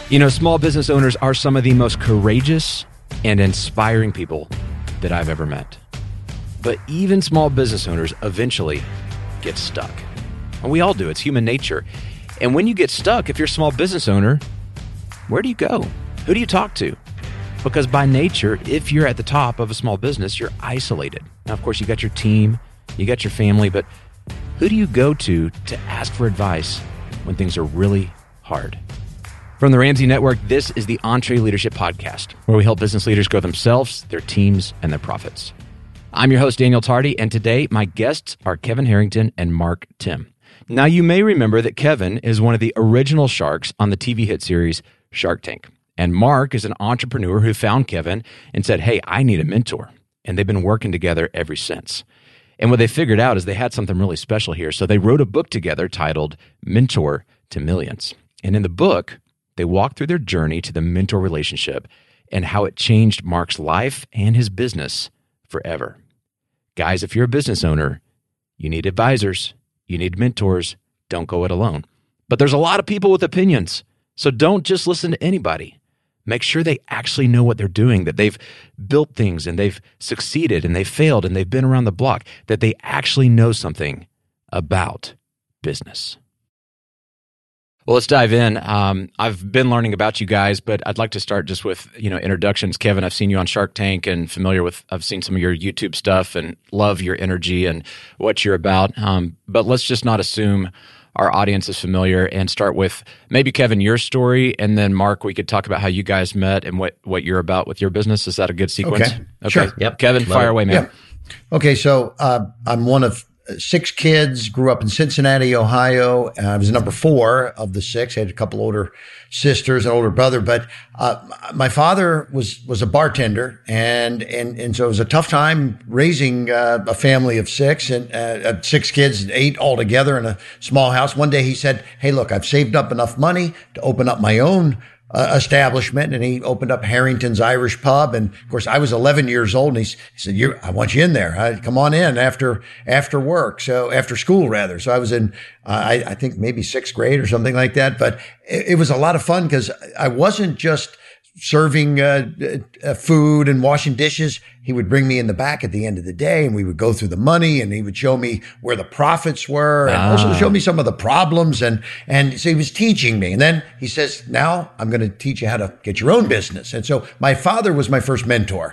You know, small business owners are some of the most courageous and inspiring people that I've ever met. But even small business owners eventually get stuck. And we all do. It's human nature. And when you get stuck, if you're a small business owner, where do you go? Who do you talk to? Because by nature, if you're at the top of a small business, you're isolated. Now, of course, you got your team, you got your family, but who do you go to ask for advice when things are really hard? From the Ramsey Network, this is the EntreLeadership Podcast, where we help business leaders grow themselves, their teams, and their profits. I'm your host, Daniel Tardy, and today my guests are Kevin Harrington and Mark Timm. Now, you may remember that Kevin is one of the original sharks on the TV hit series Shark Tank. And Mark is an entrepreneur who found Kevin and said, hey, I need a mentor. And they've been working together ever since. And what they figured out is they had something really special here. So they wrote a book together titled Mentor to Millions. And in the book, they walk through their journey to the mentor relationship and how it changed Mark's life and his business forever. Guys, if you're a business owner, you need advisors, you need mentors. Don't go it alone. But there's a lot of people with opinions, so don't just listen to anybody. Make sure they actually know what they're doing, that they've built things and they've succeeded and they've failed and they've been around the block, that they actually know something about business. Well, let's dive in. I've been learning about you guys, but I'd like to start just with, introductions. Kevin, I've seen you on Shark Tank and I've seen some of your YouTube stuff and love your energy and what you're about. But let's just not assume our audience is familiar and start with maybe, Kevin, your story, and then Mark, we could talk about how you guys met and what you're about with your business. Is that a good sequence? Okay. Sure. Yep. Kevin, fire away, man. Yeah. Okay, so I'm one of 6 kids, grew up in Cincinnati, Ohio. I was number 4 of the 6. I had a couple older sisters, an older brother, but my father was a bartender, and so it was a tough time raising a family of 6 and 6 kids, 8 altogether in a small house. One day he said, "Hey, look, I've saved up enough money to open up my own establishment," and he opened up Harrington's Irish Pub. And of course, I was 11 years old, and he said, "I want you in there. Come on in after work." So after school, rather. So I was in, I think maybe 6th grade or something like that. But it was a lot of fun because I wasn't just serving food and washing dishes. He would bring me in the back at the end of the day, and we would go through the money, and he would show me where the profits were, and also show me some of the problems. And so he was teaching me. And then he says, "Now I'm going to teach you how to get your own business." And so my father was my first mentor.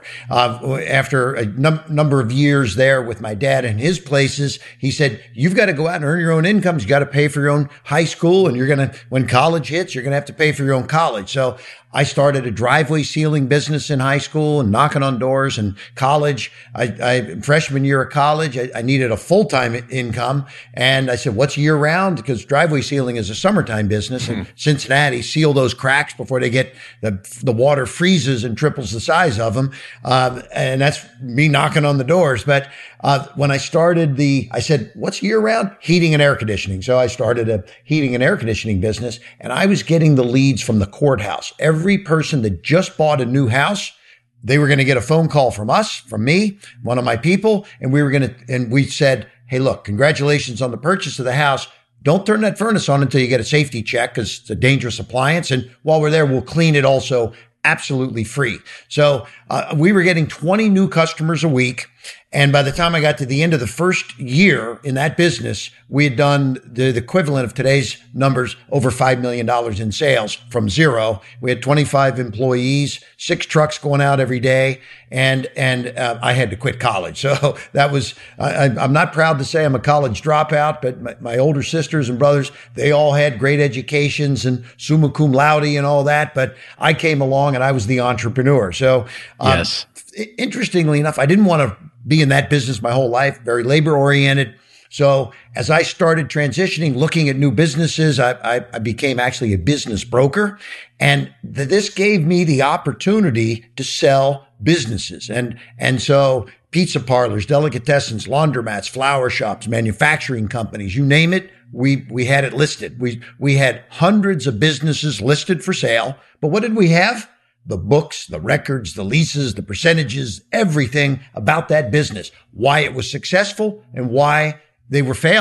After a number of years there with my dad in his places, he said, "You've got to go out and earn your own incomes. You got to pay for your own high school, and when college hits, you're going to have to pay for your own college." So I started a driveway sealing business in high school and knocking on doors. And college, freshman year of college, I needed a full-time income. And I said, "What's year round?" Because driveway sealing is a summertime business. And Cincinnati seal those cracks before they get the water freezes and triples the size of them. And that's me knocking on the doors. But when I started I said, "What's year round?" Heating and air conditioning. So I started a heating and air conditioning business, and I was getting the leads from the courthouse. Every person that just bought a new house, they were going to get a phone call from me, one of my people. And we said, "Hey, look, congratulations on the purchase of the house. Don't turn that furnace on until you get a safety check because it's a dangerous appliance. And while we're there, we'll clean it also absolutely free." So we were getting 20 new customers a week. And by the time I got to the end of the first year in that business, we had done the equivalent of today's numbers, over $5 million in sales from zero. We had 25 employees, 6 trucks going out every day. And I had to quit college. So that was, I'm not proud to say I'm a college dropout, but my older sisters and brothers, they all had great educations and summa cum laude and all that. But I came along and I was the entrepreneur. So yes. Interestingly enough, I didn't want to be in that business my whole life, very labor oriented. So as I started transitioning, looking at new businesses, I became actually a business broker. And this gave me the opportunity to sell businesses. And so pizza parlors, delicatessens, laundromats, flower shops, manufacturing companies, you name it, we had it listed. We had hundreds of businesses listed for sale. But what did we have? The books, the records, the leases, the percentages, everything about that business, why it was successful and why they were failing.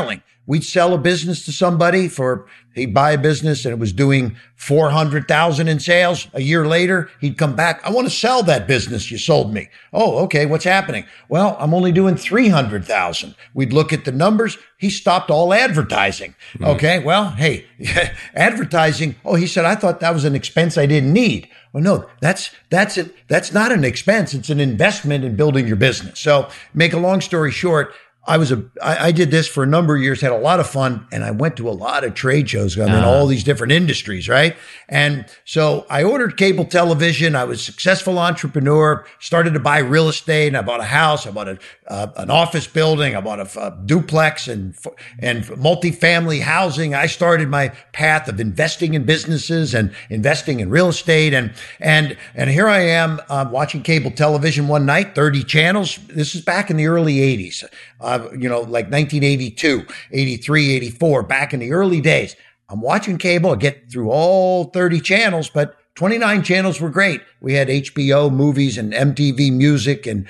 we'd sell a business to somebody he'd buy a business and it was doing 400,000 in sales. A year later, he'd come back. I want to sell that business you sold me. Oh, okay. What's happening? Well, I'm only doing 300,000. We'd look at the numbers. He stopped all advertising. Okay. Well, hey, advertising. Oh, he said, I thought that was an expense I didn't need. Well, no, that's it. That's not an expense. It's an investment in building your business. So make a long story short, I did this for a number of years, had a lot of fun, and I went to a lot of trade shows. I'm in all these different industries, right? And so I ordered cable television. I was a successful entrepreneur, started to buy real estate, and I bought a house. I bought an office building. I bought a duplex and multifamily housing. I started my path of investing in businesses and investing in real estate. And here I am watching cable television one night, 30 channels. This is back in the early 80s. Like 1982, 83, 84, back in the early days. I'm watching cable. I get through all 30 channels, but 29 channels were great. We had HBO movies and MTV music and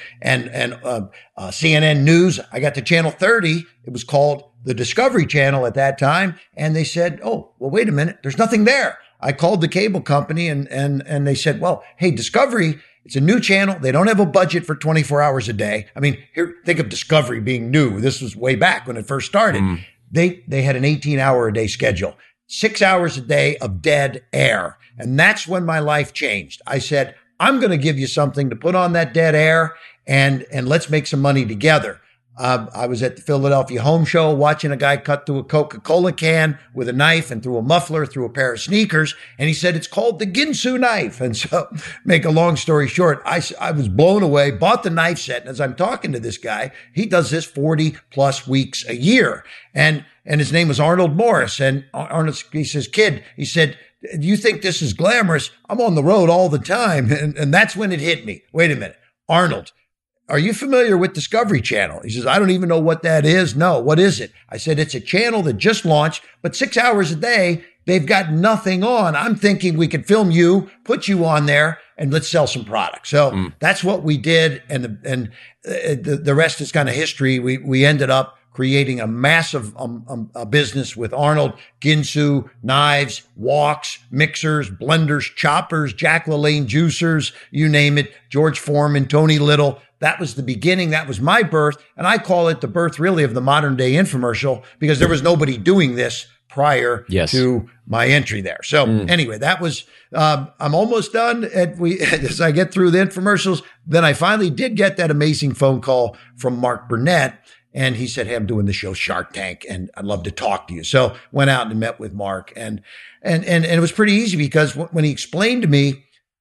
CNN news. I got to channel 30. It was called the Discovery Channel at that time. And they said, oh, well, wait a minute. There's nothing there. I called the cable company and they said, well, hey, Discovery, it's a new channel. They don't have a budget for 24 hours a day. I mean, here, think of Discovery being new. This was way back when it first started. They had an 18-hour a day schedule, 6 hours a day of dead air. And that's when my life changed. I said, I'm going to give you something to put on that dead air and let's make some money together. I was at the Philadelphia Home Show watching a guy cut through a Coca-Cola can with a knife and through a muffler, through a pair of sneakers. And he said, it's called the Ginsu knife. And so make a long story short, I was blown away, bought the knife set. And as I'm talking to this guy, he does this 40 plus weeks a year. And his name was Arnold Morris. And Arnold, he says, kid, he said, do you think this is glamorous? I'm on the road all the time. And that's when it hit me. Wait a minute. Arnold, are you familiar with Discovery Channel? He says, I don't even know what that is. No, what is it? I said, it's a channel that just launched, but 6 hours a day, they've got nothing on. I'm thinking we could film you, put you on there, and let's sell some products. So that's what we did. And the rest is kind of history. We ended up creating a massive business with Arnold, Ginsu, knives, woks, mixers, blenders, choppers, Jack LaLanne juicers, you name it, George Foreman, Tony Little. That was the beginning. That was my birth. And I call it the birth really of the modern day infomercial because there was nobody doing this prior to my entry there. So anyway, that was, I'm almost done as I get through the infomercials. Then I finally did get that amazing phone call from Mark Burnett. And he said, hey, I'm doing the show Shark Tank and I'd love to talk to you. So went out and met with Mark and it was pretty easy because when he explained to me,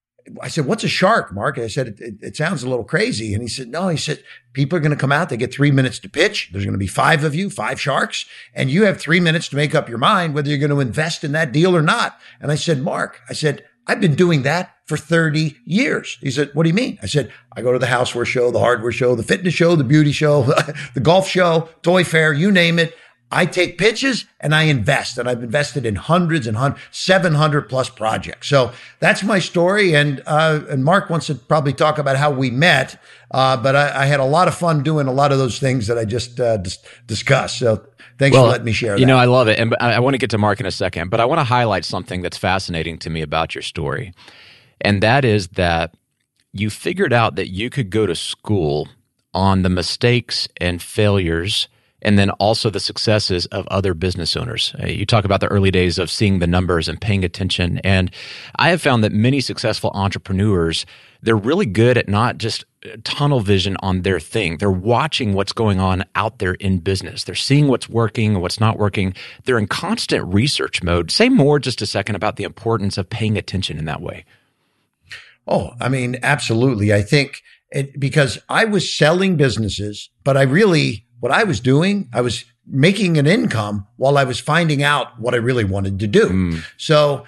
I said, what's a shark, Mark? I said, it sounds a little crazy. And he said, no, he said, people are going to come out. They get 3 minutes to pitch. There's going to be 5 of you, 5 sharks. And you have 3 minutes to make up your mind whether you're going to invest in that deal or not. And I said, Mark, I've been doing that for 30 years. He said, what do you mean? I said, I go to the houseware show, the hardware show, the fitness show, the beauty show, the golf show, toy fair, you name it. I take pitches and I invest, and I've invested in hundreds and 700 plus projects. So that's my story. And Mark wants to probably talk about how we met. But I had a lot of fun doing a lot of those things that I just discussed. So thanks for letting me share that. You know, I love it. And I want to get to Mark in a second, but I want to highlight something that's fascinating to me about your story. And that is that you figured out that you could go to school on the mistakes and failures and then also the successes of other business owners. You talk about the early days of seeing the numbers and paying attention. And I have found that many successful entrepreneurs, they're really good at not just tunnel vision on their thing. They're watching what's going on out there in business. They're seeing what's working and what's not working. They're in constant research mode. Say more just a second about the importance of paying attention in that way. Oh, I mean, absolutely. I think because I was selling businesses, but what I was doing, I was making an income while I was finding out what I really wanted to do. So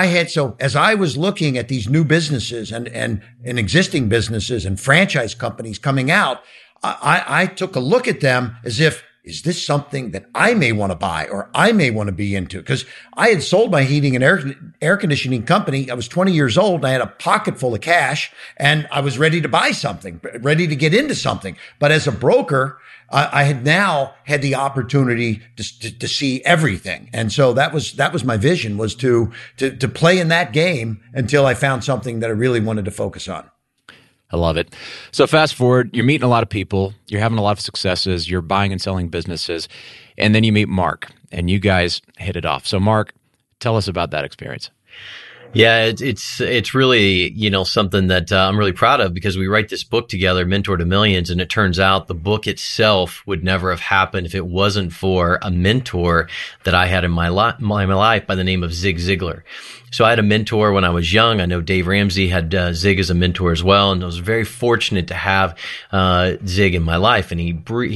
as I was looking at these new businesses and existing businesses and franchise companies coming out, I took a look at them as if is this something that I may want to buy or I may want to be into? Because I had sold my heating and air conditioning company. I was 20 years old. And I had a pocket full of cash and I was ready to buy something, ready to get into something. But as a broker, I had now had the opportunity to see everything. And so that was my vision, was to play in that game until I found something that I really wanted to focus on. I love it. So fast forward, you're meeting a lot of people, you're having a lot of successes, you're buying and selling businesses, and then you meet Mark, and you guys hit it off. So Mark, tell us about that experience. Yeah, it's really, something that I'm really proud of, because we write this book together, Mentor to Millions, and it turns out the book itself would never have happened if it wasn't for a mentor that I had in my life by the name of Zig Ziglar. So I had a mentor when I was young. I know Dave Ramsey had Zig as a mentor as well, and I was very fortunate to have Zig in my life. And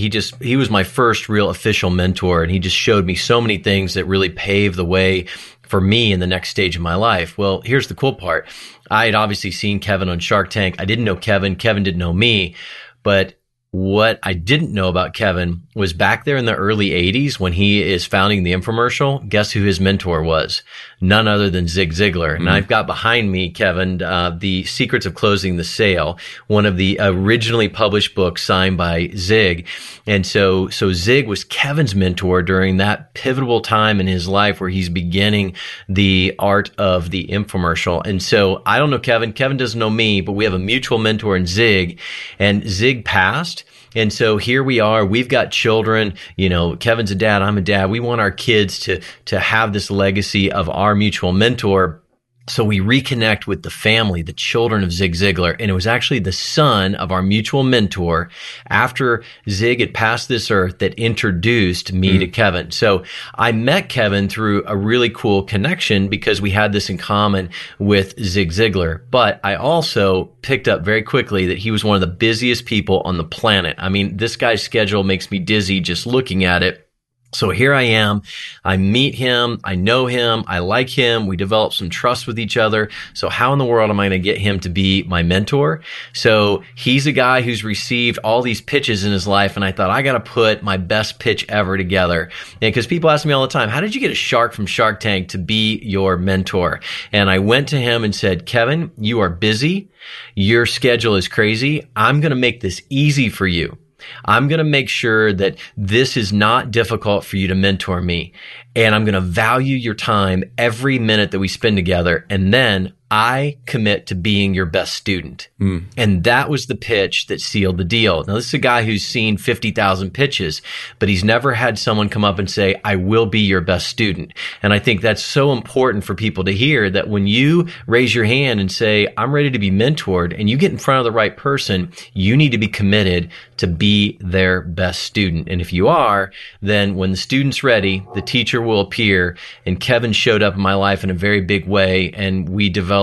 he was my first real official mentor, and he just showed me so many things that really paved the way for me in the next stage of my life. Well, here's the cool part. I had obviously seen Kevin on Shark Tank. I didn't know Kevin. Kevin didn't know me. But what I didn't know about Kevin was back there in the early 80s when he is founding the infomercial, guess who his mentor was? None other than Zig Ziglar. And I've got behind me, Kevin, The Secrets of Closing the Sale, one of the originally published books signed by Zig. And so Zig was Kevin's mentor during that pivotal time in his life where he's beginning the art of the infomercial. And so I don't know Kevin. Kevin doesn't know me, but we have a mutual mentor in Zig, and Zig passed. And so here we are, we've got children, Kevin's a dad, I'm a dad. We want our kids to have this legacy of our mutual mentor. So we reconnect with the family, the children of Zig Ziglar. And it was actually the son of our mutual mentor after Zig had passed this earth that introduced me to Kevin. So I met Kevin through a really cool connection because we had this in common with Zig Ziglar. But I also picked up very quickly that he was one of the busiest people on the planet. I mean, this guy's schedule makes me dizzy just looking at it. So here I am. I meet him. I know him. I like him. We develop some trust with each other. So how in the world am I going to get him to be my mentor? So he's a guy who's received all these pitches in his life. And I thought, I got to put my best pitch ever together. And because people ask me all the time, how did you get a shark from Shark Tank to be your mentor? And I went to him and said, Kevin, you are busy. Your schedule is crazy. I'm going to make this easy for you. I'm going to make sure that this is not difficult for you to mentor me. And I'm going to value your time every minute that we spend together. And then I commit to being your best student. And that was the pitch that sealed the deal. Now, this is a guy who's seen 50,000 pitches, but he's never had someone come up and say, I will be your best student. And I think that's so important for people to hear, that when you raise your hand and say, I'm ready to be mentored, and you get in front of the right person, you need to be committed to be their best student. And if you are, then when the student's ready, the teacher will appear. And Kevin showed up in my life in a very big way, and we developed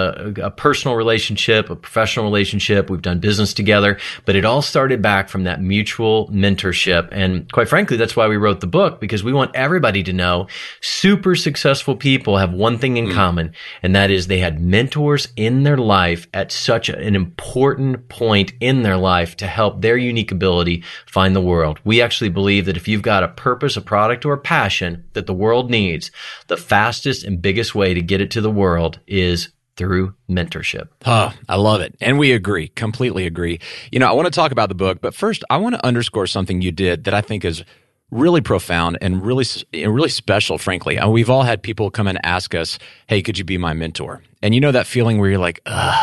a personal relationship, a professional relationship. We've done business together, but it all started back from that mutual mentorship. And quite frankly, that's why we wrote the book, because we want everybody to know super successful people have one thing in common, and that is they had mentors in their life at such an important point in their life to help their unique ability find the world. We actually believe that if you've got a purpose, a product, or a passion that the world needs, the fastest and biggest way to get it to the world is through mentorship. Oh, I love it. And we agree, completely agree. I want to talk about the book, but first I want to underscore something you did that I think is really profound and really special, frankly. We've all had people come and ask us, hey, could you be my mentor? And that feeling where you're like,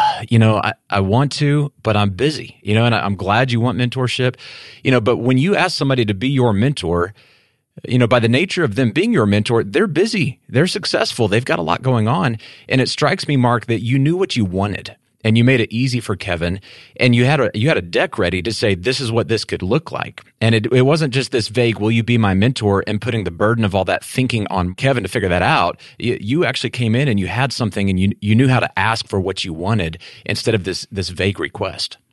I want to, but I'm busy, and I'm glad you want mentorship, but when you ask somebody to be your mentor, by the nature of them being your mentor, they're busy, they're successful, they've got a lot going on. And it strikes me, Mark, that you knew what you wanted and you made it easy for Kevin, and you had a deck ready to say, this is what this could look like. And it wasn't just this vague, will you be my mentor, and putting the burden of all that thinking on Kevin to figure that out. You actually came in and you had something, and you knew how to ask for what you wanted instead of this vague request.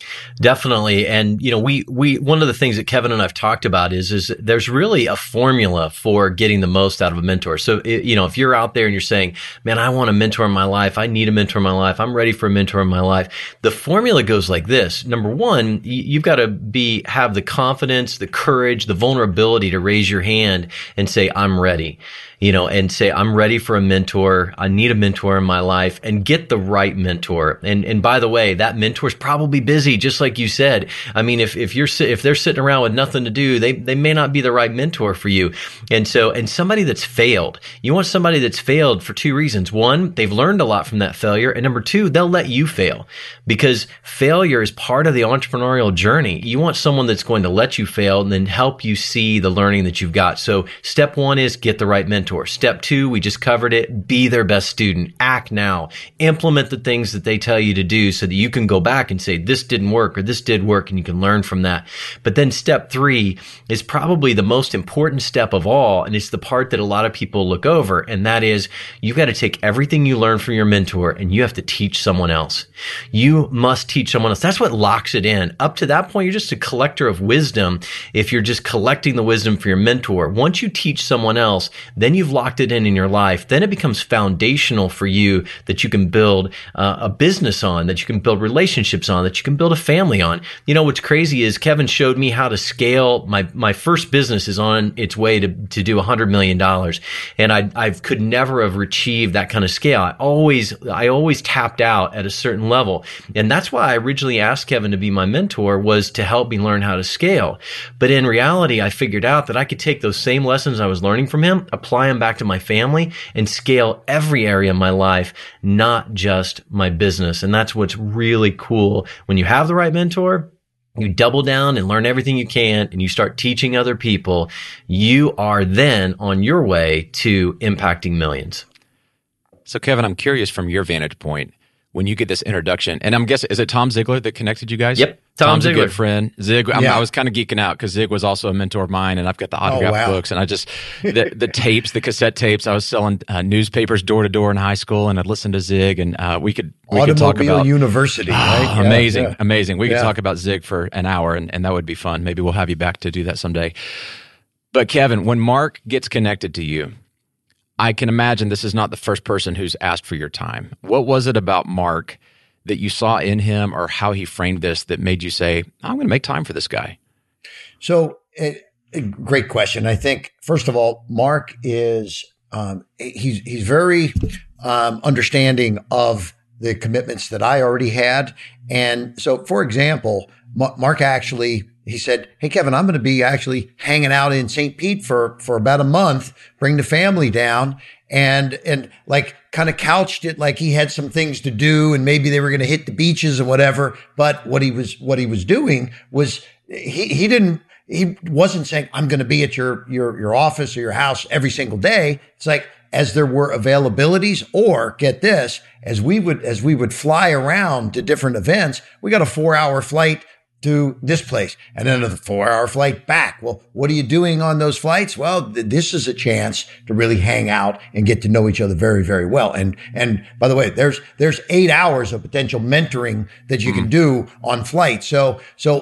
Definitely. And, we, one of the things that Kevin and I've talked about is there's really a formula for getting the most out of a mentor. So, if you're out there and you're saying, man, I want a mentor in my life. I need a mentor in my life. I'm ready for a mentor in my life. The formula goes like this. Number one, you've got to have the confidence, the courage, the vulnerability to raise your hand and say, I'm ready. And say, I'm ready for a mentor. I need a mentor in my life, and get the right mentor. And by the way, that mentor's probably busy, just like you said. I mean, if they're sitting around with nothing to do, they may not be the right mentor for you. And somebody that's failed, you want somebody that's failed for two reasons. One, they've learned a lot from that failure. And number two, they'll let you fail, because failure is part of the entrepreneurial journey. You want someone that's going to let you fail and then help you see the learning that you've got. So step one is get the right mentor. Step two, we just covered it. Be their best student. Act now. Implement the things that they tell you to do so that you can go back and say, this didn't work or this did work, and you can learn from that. But then step three is probably the most important step of all, and it's the part that a lot of people look over, and that is you've got to take everything you learn from your mentor and you have to teach someone else. You must teach someone else. That's what locks it in. Up to that point, you're just a collector of wisdom if you're just collecting the wisdom for your mentor. Once you teach someone else, then you've locked it in your life. Then it becomes foundational for you that you can build a business on, that you can build relationships on, that you can build a family on. What's crazy is Kevin showed me how to scale. My first business is on its way to do $100 million. And I could never have achieved that kind of scale. I always tapped out at a certain level. And that's why I originally asked Kevin to be my mentor, was to help me learn how to scale. But in reality, I figured out that I could take those same lessons I was learning from him, apply them back to my family, and scale every area of my life, not just my business. And that's what's really cool. When you have the right mentor, you double down and learn everything you can, and you start teaching other people, you are then on your way to impacting millions. So Kevin, I'm curious from your vantage point, when you get this introduction, and I'm guessing, is it Tom Ziglar that connected you guys? Yep. Tom's a good friend. Zig, Yeah. I was kind of geeking out because Zig was also a mentor of mine, and I've got the autograph books, and I just, the tapes, the cassette tapes, I was selling newspapers door to door in high school, and I'd listen to Zig, and we could talk about University, right? Amazing. We could talk about Zig for an hour, and that would be fun. Maybe we'll have you back to do that someday. But Kevin, when Mark gets connected to you, I can imagine this is not the first person who's asked for your time. What was it about Mark that you saw in him, or how he framed this, that made you say, I'm going to make time for this guy? So, great question. I think, first of all, Mark is, he's very understanding of the commitments that I already had. And so, for example, Mark actually, he said, hey, Kevin, I'm going to be actually hanging out in St. Pete for about a month, bring the family down, and like kind of couched it like he had some things to do, and maybe they were going to hit the beaches and whatever. But what he was doing was he wasn't saying, I'm going to be at your office or your house every single day. It's like, as there were availabilities, or get this, as we would fly around to different events, we got a 4-hour flight to this place, and then a 4-hour flight back. Well, what are you doing on those flights? Well, this is a chance to really hang out and get to know each other very, very well. And by the way, there's 8 hours of potential mentoring that you can do on flights. So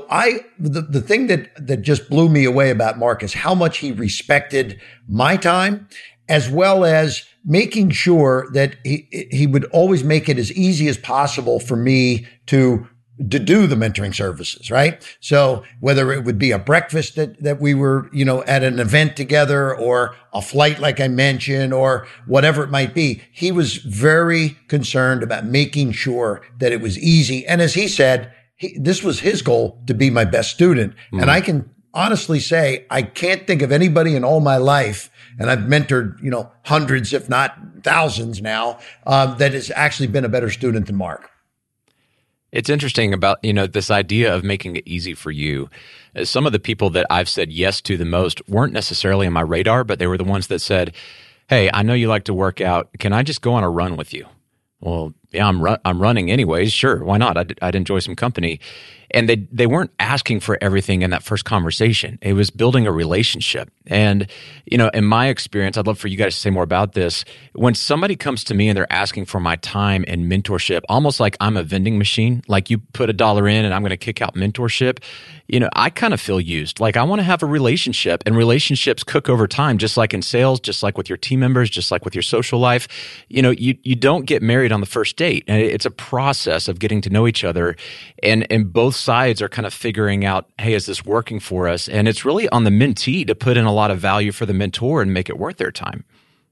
the thing that just blew me away about Mark is how much he respected my time, as well as making sure that he would always make it as easy as possible for me to do the mentoring services, right? So whether it would be a breakfast that we were, at an event together, or a flight, like I mentioned, or whatever it might be, he was very concerned about making sure that it was easy. And as he said, this was his goal, to be my best student. And I can honestly say, I can't think of anybody in all my life, and I've mentored, hundreds, if not thousands now, that has actually been a better student than Mark. It's interesting about, this idea of making it easy for you. Some of the people that I've said yes to the most weren't necessarily on my radar, but they were the ones that said, hey, I know you like to work out. Can I just go on a run with you? Well, yeah, I'm running anyways. Sure, why not? I'd enjoy some company. And they weren't asking for everything in that first conversation. It was building a relationship. And, in my experience, I'd love for you guys to say more about this. When somebody comes to me and they're asking for my time and mentorship, almost like I'm a vending machine, like you put $1 in and I'm going to kick out mentorship, I kind of feel used. Like I want to have a relationship, and relationships cook over time, just like in sales, just like with your team members, just like with your social life. You don't get married on the first date. And it's a process of getting to know each other. And both sides are kind of figuring out, hey, is this working for us? And it's really on the mentee to put in a lot of value for the mentor and make it worth their time.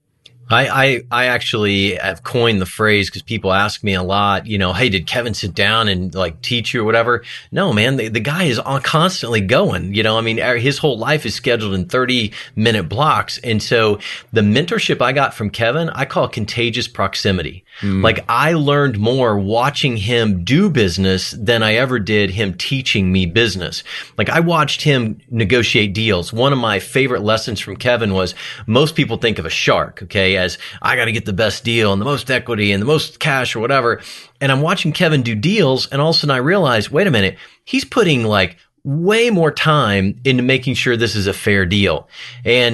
I actually have coined the phrase because people ask me a lot, hey, did Kevin sit down and like teach you or whatever? No, man, the guy is constantly going, his whole life is scheduled in 30-minute blocks. And so the mentorship I got from Kevin, I call contagious proximity. Like I learned more watching him do business than I ever did him teaching me business. Like I watched him negotiate deals. One of my favorite lessons from Kevin was most people think of a shark, okay, as I got to get the best deal and the most equity and the most cash or whatever. And I'm watching Kevin do deals, and all of a sudden I realize, wait a minute, he's putting like way more time into making sure this is a fair deal. And,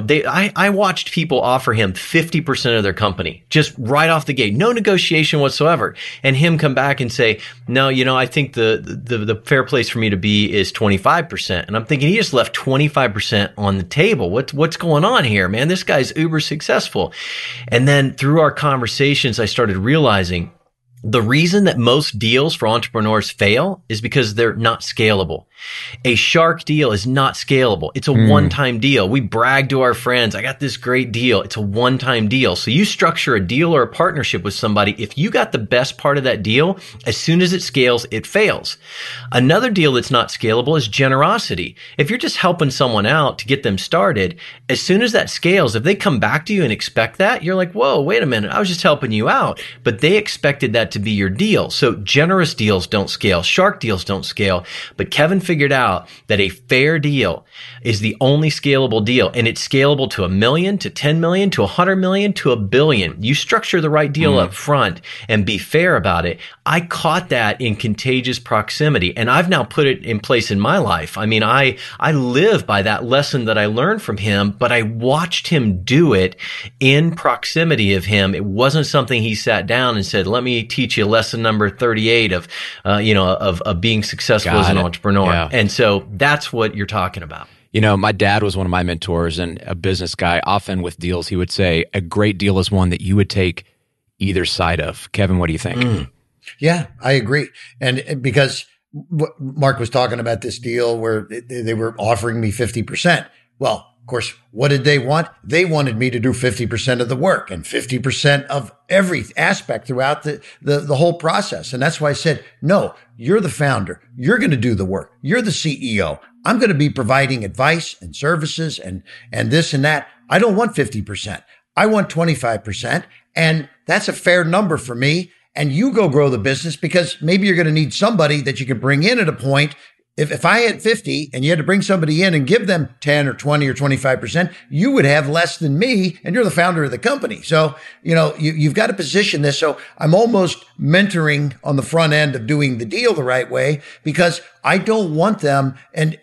I watched people offer him 50% of their company just right off the gate, no negotiation whatsoever. And him come back and say, no, I think the fair place for me to be is 25%. And I'm thinking he just left 25% on the table. What's going on here, man? This guy's uber successful. And then through our conversations, I started realizing the reason that most deals for entrepreneurs fail is because they're not scalable. A shark deal is not scalable. It's a one-time deal. We brag to our friends, I got this great deal. It's a one-time deal. So you structure a deal or a partnership with somebody. If you got the best part of that deal, as soon as it scales, it fails. Another deal that's not scalable is generosity. If you're just helping someone out to get them started, as soon as that scales, if they come back to you and expect that, you're like, whoa, wait a minute. I was just helping you out. But they expected that to be your deal. So generous deals don't scale. Shark deals don't scale. But Kevin figured out that a fair deal is the only scalable deal, and it's scalable to $1 million, to 10 million, to 100 million, to $1 billion. You structure the right deal up front and be fair about it. I caught that in contagious proximity, and I've now put it in place in my life. I mean, I live by that lesson that I learned from him, but I watched him do it in proximity of him. It wasn't something he sat down and said, let me teach you lesson number 38 of being successful as an entrepreneur. Yeah. And so that's what you're talking about. My dad was one of my mentors and a business guy. Often with deals, he would say, a great deal is one that you would take either side of. Kevin, what do you think? Yeah, I agree. And because Mark was talking about this deal where they were offering me 50%. Well, of course, what did they want? They wanted me to do 50% of the work and 50% of every aspect throughout the whole process. And that's why I said, no, you're the founder. You're going to do the work. You're the CEO. I'm going to be providing advice and services and this and that. I don't want 50%. I want 25%. And that's a fair number for me. And you go grow the business because maybe you're going to need somebody that you can bring in at a point. If I had 50 and you had to bring somebody in and give them 10 or 20 or 25%, you would have less than me, and you're the founder of the company. So, you've got to position this. So I'm almost mentoring on the front end of doing the deal the right way, because I don't want them. And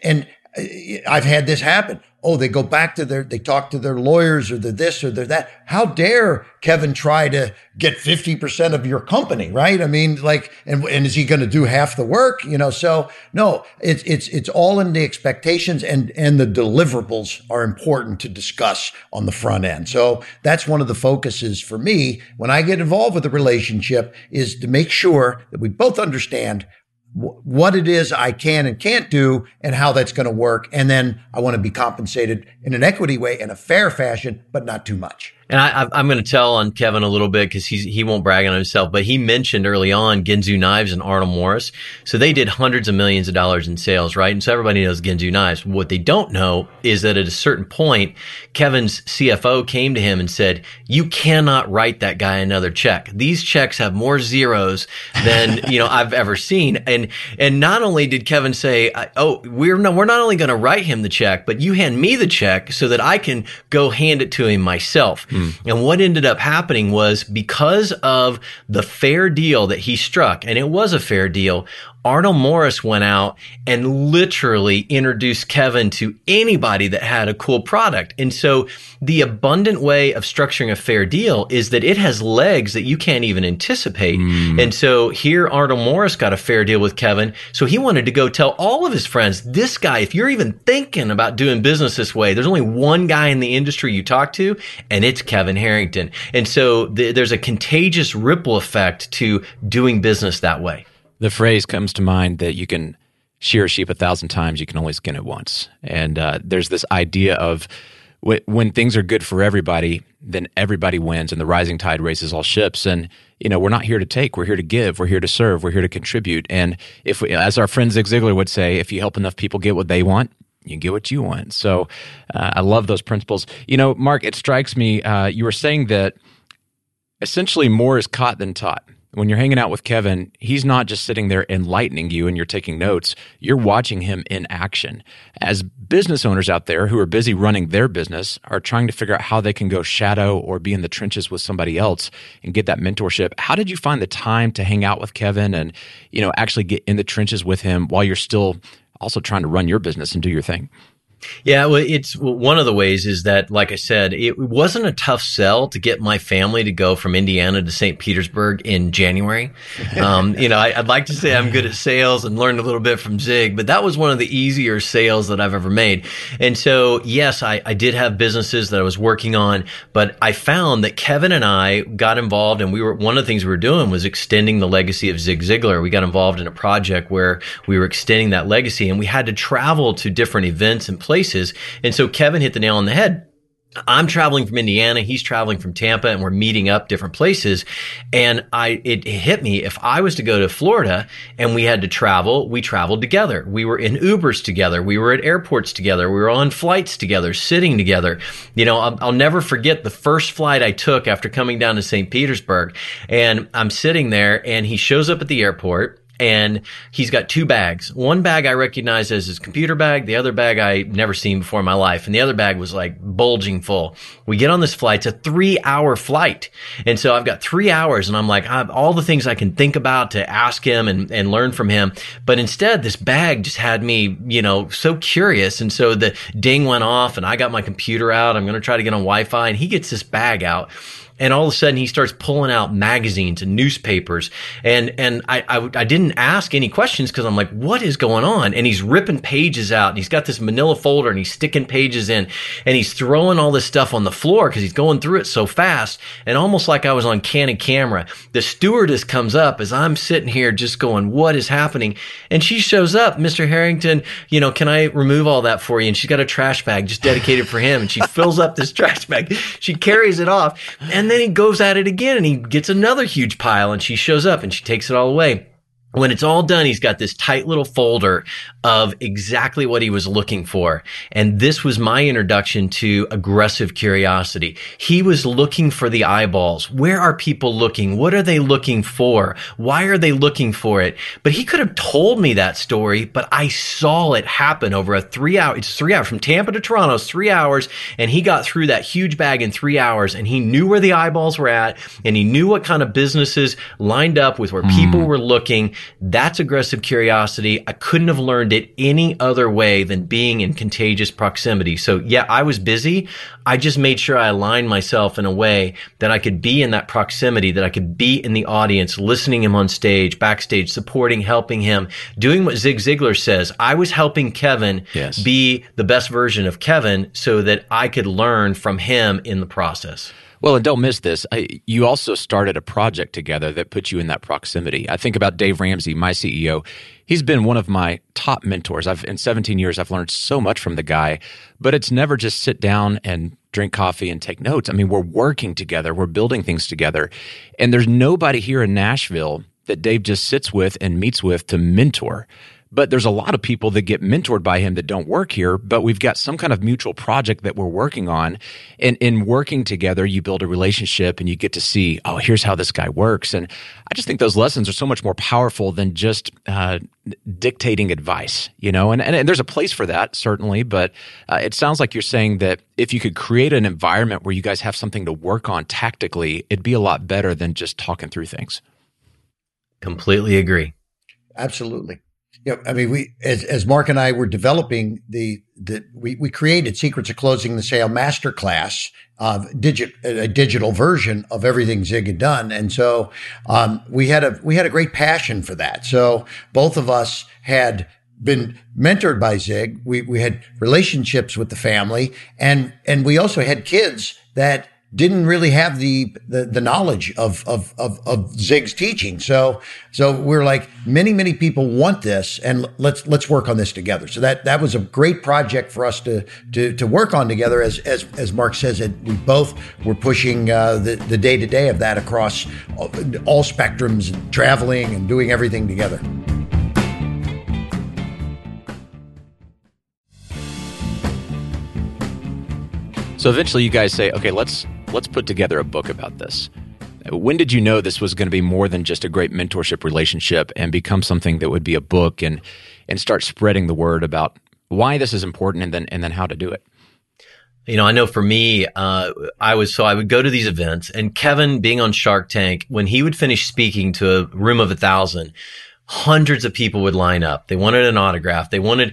I've had this happen. Oh, they go back to they talk to their lawyers or they're this or they're that. How dare Kevin try to get 50% of your company, right? I mean, and is he going to do half the work? So no, it's all in the expectations, and the deliverables are important to discuss on the front end. So that's one of the focuses for me when I get involved with a relationship, is to make sure that we both understand what it is I can and can't do and how that's going to work. And then I want to be compensated in an equity way, in a fair fashion, but not too much. And I'm going to tell on Kevin a little bit because he won't brag on himself, but he mentioned early on Ginzu Knives and Arnold Morris. So they did hundreds of millions of dollars in sales, right? And so everybody knows Ginzu Knives. What they don't know is that at a certain point, Kevin's CFO came to him and said, you cannot write that guy another check. These checks have more zeros than, I've ever seen. And not only did Kevin say, we're not only going to write him the check, but you hand me the check so that I can go hand it to him myself. And what ended up happening was, because of the fair deal that he struck, and it was a fair deal, Arnold Morris went out and literally introduced Kevin to anybody that had a cool product. And so the abundant way of structuring a fair deal is that it has legs that you can't even anticipate. And so here Arnold Morris got a fair deal with Kevin. So he wanted to go tell all of his friends, this guy, if you're even thinking about doing business this way, there's only one guy in the industry you talk to, and it's Kevin Harrington. And so there's a contagious ripple effect to doing business that way. The phrase comes to mind that you can shear a sheep 1,000 times, you can only skin it once. And there's this idea of when things are good for everybody, then everybody wins and the rising tide raises all ships. And, we're not here to take, we're here to give, we're here to serve, we're here to contribute. And if we, as our friend Zig Ziglar would say, if you help enough people get what they want, you get what you want. So I love those principles. Mark, it strikes me, you were saying that essentially more is caught than taught. When you're hanging out with Kevin, he's not just sitting there enlightening you and you're taking notes. You're watching him in action. As business owners out there who are busy running their business are trying to figure out how they can go shadow or be in the trenches with somebody else and get that mentorship, how did you find the time to hang out with Kevin and, actually get in the trenches with him while you're still also trying to run your business and do your thing? Yeah, well, it's one of the ways is that, like I said, it wasn't a tough sell to get my family to go from Indiana to St. Petersburg in January. I'd like to say I'm good at sales and learned a little bit from Zig, but that was one of the easier sales that I've ever made. And so, yes, I did have businesses that I was working on, but I found that Kevin and I got involved, and one of the things we were doing was extending the legacy of Zig Ziglar. We got involved in a project where we were extending that legacy, and we had to travel to different events and places. And so Kevin hit the nail on the head. I'm traveling from Indiana. He's traveling from Tampa, and we're meeting up different places. And it hit me, if I was to go to Florida and we had to travel, we traveled together. We were in Ubers together. We were at airports together. We were on flights together, sitting together. I'll never forget the first flight I took after coming down to St. Petersburg. And I'm sitting there, and he shows up at the airport. And he's got two bags. One bag I recognized as his computer bag. The other bag I'd never seen before in my life. And the other bag was like bulging full. We get on this flight. It's a 3-hour flight. And so I've got 3 hours, and I'm like, I have all the things I can think about to ask him and learn from him. But instead, this bag just had me, so curious. And so the ding went off, and I got my computer out. I'm going to try to get on Wi-Fi, and he gets this bag out. And all of a sudden he starts pulling out magazines and newspapers. And I didn't ask any questions because I'm like, what is going on? And he's ripping pages out, and he's got this manila folder, and he's sticking pages in, and he's throwing all this stuff on the floor because he's going through it so fast. And almost like I was on candid camera, the stewardess comes up as I'm sitting here just going, what is happening? And she shows up, Mr. Harrington, can I remove all that for you? And she's got a trash bag just dedicated for him. And she fills up this trash bag. She carries it off. And then he goes at it again, and he gets another huge pile, and she shows up and she takes it all away. When it's all done, he's got this tight little folder of exactly what he was looking for. And this was my introduction to aggressive curiosity. He was looking for the eyeballs. Where are people looking? What are they looking for? Why are they looking for it? But he could have told me that story, but I saw it happen over it's 3 hours from Tampa to Toronto, it's 3 hours. And he got through that huge bag in 3 hours, and he knew where the eyeballs were at, and he knew what kind of businesses lined up with where people were looking. That's aggressive curiosity. I couldn't have learned it any other way than being in contagious proximity. So yeah, I was busy. I just made sure I aligned myself in a way that I could be in that proximity, that I could be in the audience, listening him on stage, backstage, supporting, helping him, doing what Zig Ziglar says. I was helping Kevin be the best version of Kevin so that I could learn from him in the process. Well, and don't miss this. You also started a project together that put you in that proximity. I think about Dave Ramsey, my CEO. He's been one of my top mentors. In 17 years, I've learned so much from the guy, but it's never just sit down and drink coffee and take notes. I mean, we're working together. We're building things together. And there's nobody here in Nashville that Dave just sits with and meets with to mentor. But there's a lot of people that get mentored by him that don't work here, but we've got some kind of mutual project that we're working on. And in working together, you build a relationship and you get to see, oh, here's how this guy works. And I just think those lessons are so much more powerful than just dictating advice, and there's a place for that, certainly. But it sounds like you're saying that if you could create an environment where you guys have something to work on tactically, it'd be a lot better than just talking through things. Completely agree. Absolutely. Yeah, I mean, we as Mark and I were developing we created Secrets of Closing the Sale Masterclass, a digital version of everything Zig had done, and so we had a great passion for that. So both of us had been mentored by Zig. We had relationships with the family, and we also had kids that didn't really have the knowledge of Zig's teaching. So we're like, many people want this, and let's work on this together. So that was a great project for us to work on together. As Mark says, that we both were pushing the day-to-day of that across all spectrums, and traveling and doing everything together. So eventually you guys say, okay, let's put together a book about this. When did you know this was going to be more than just a great mentorship relationship and become something that would be a book and start spreading the word about why this is important and then how to do it? I know for me, I would go to these events, and Kevin, being on Shark Tank, when he would finish speaking to a room of 1,000, hundreds of people would line up. They wanted an autograph.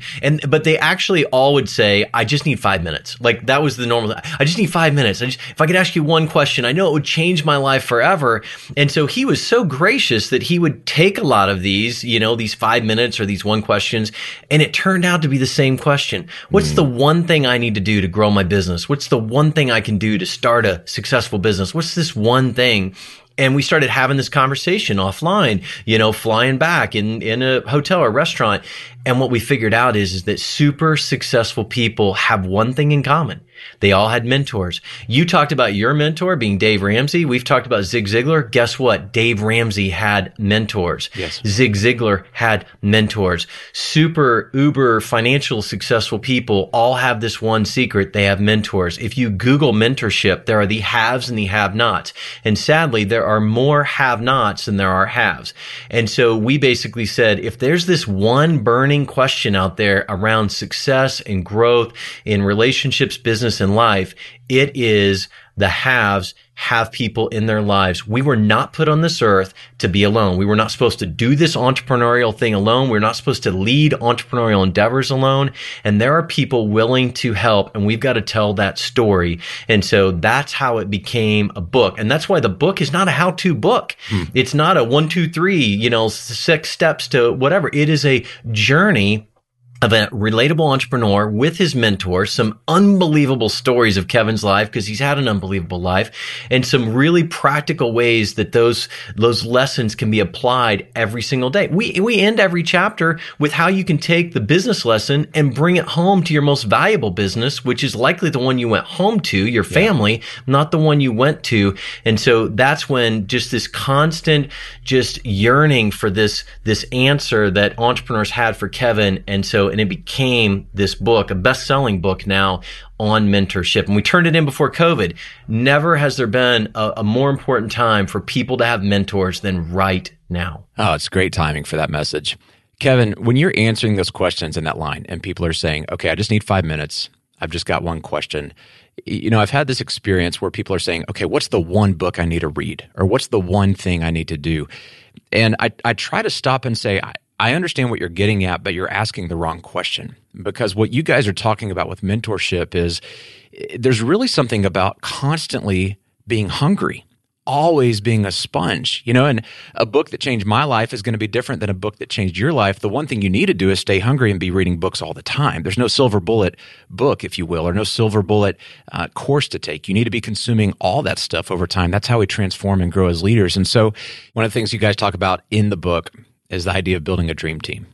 But they actually all would say, I just need 5 minutes. Like, that was the normal. I just need 5 minutes. If I could ask you one question, I know it would change my life forever. And so he was so gracious that he would take a lot of these, these 5 minutes or these one questions. And it turned out to be the same question. What's the one thing I need to do to grow my business? What's the one thing I can do to start a successful business? What's this one thing? And we started having this conversation offline, flying back in a hotel or restaurant. And what we figured out is that super successful people have one thing in common. They all had mentors. You talked about your mentor being Dave Ramsey. We've talked about Zig Ziglar. Guess what? Dave Ramsey had mentors. Yes. Zig Ziglar had mentors. Super uber financial successful people all have this one secret. They have mentors. If you Google mentorship, there are the haves and the have-nots. And sadly, there are more have-nots than there are haves. And so we basically said, if there's this one burning question out there around success and growth in relationships, business, and life, it is the haves have people in their lives. We were not put on this earth to be alone. We were not supposed to do this entrepreneurial thing alone. We're not supposed to lead entrepreneurial endeavors alone. And there are people willing to help, and we've got to tell that story. And so that's how it became a book. And that's why the book is not a how-to book. It's not a 1, 2, 3, 6 steps to whatever. It is a journey of a relatable entrepreneur with his mentor, some unbelievable stories of Kevin's life, because he's had an unbelievable life, and some really practical ways that those lessons can be applied every single day. We end every chapter with how you can take the business lesson and bring it home to your most valuable business, which is likely the one you went home to, your family, not the one you went to. And so that's when just this constant just yearning for this answer that entrepreneurs had for Kevin. And it became this book, a best-selling book now on mentorship. And we turned it in before COVID. Never has there been a more important time for people to have mentors than right now. Oh, it's great timing for that message. Kevin, when you're answering those questions in that line and people are saying, okay, I just need 5 minutes, I've just got one question. I've had this experience where people are saying, okay, what's the one book I need to read? Or what's the one thing I need to do? And I try to stop and say, I understand what you're getting at, but you're asking the wrong question, because what you guys are talking about with mentorship is there's really something about constantly being hungry, always being a sponge, and a book that changed my life is going to be different than a book that changed your life. The one thing you need to do is stay hungry and be reading books all the time. There's no silver bullet book, if you will, or no silver bullet course to take. You need to be consuming all that stuff over time. That's how we transform and grow as leaders. And so one of the things you guys talk about in the book is the idea of building a dream team,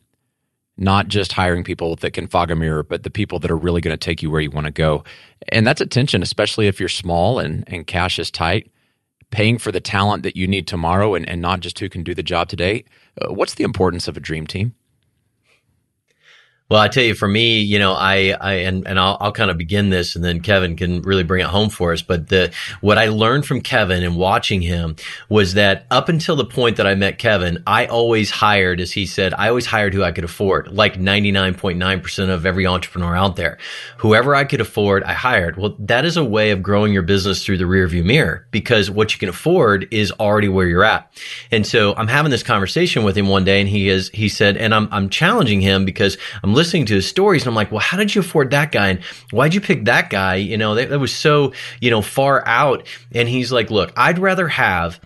not just hiring people that can fog a mirror, but the people that are really going to take you where you want to go. And that's a tension, especially if you're small and cash is tight, paying for the talent that you need tomorrow and not just who can do the job today. What's the importance of a dream team? Well, I tell you, for me, I'll kind of begin this, and then Kevin can really bring it home for us. But what I learned from Kevin and watching him was that up until the point that I met Kevin, I always hired, as he said, I always hired who I could afford, like 99.9% of every entrepreneur out there. Whoever I could afford, I hired. Well, that is a way of growing your business through the rearview mirror, because what you can afford is already where you're at. And so I'm having this conversation with him one day, and he said, and I'm challenging him because I'm listening to his stories, and I'm like, well, how did you afford that guy? And why'd you pick that guy? That was so, far out. And he's like, look, I'd rather have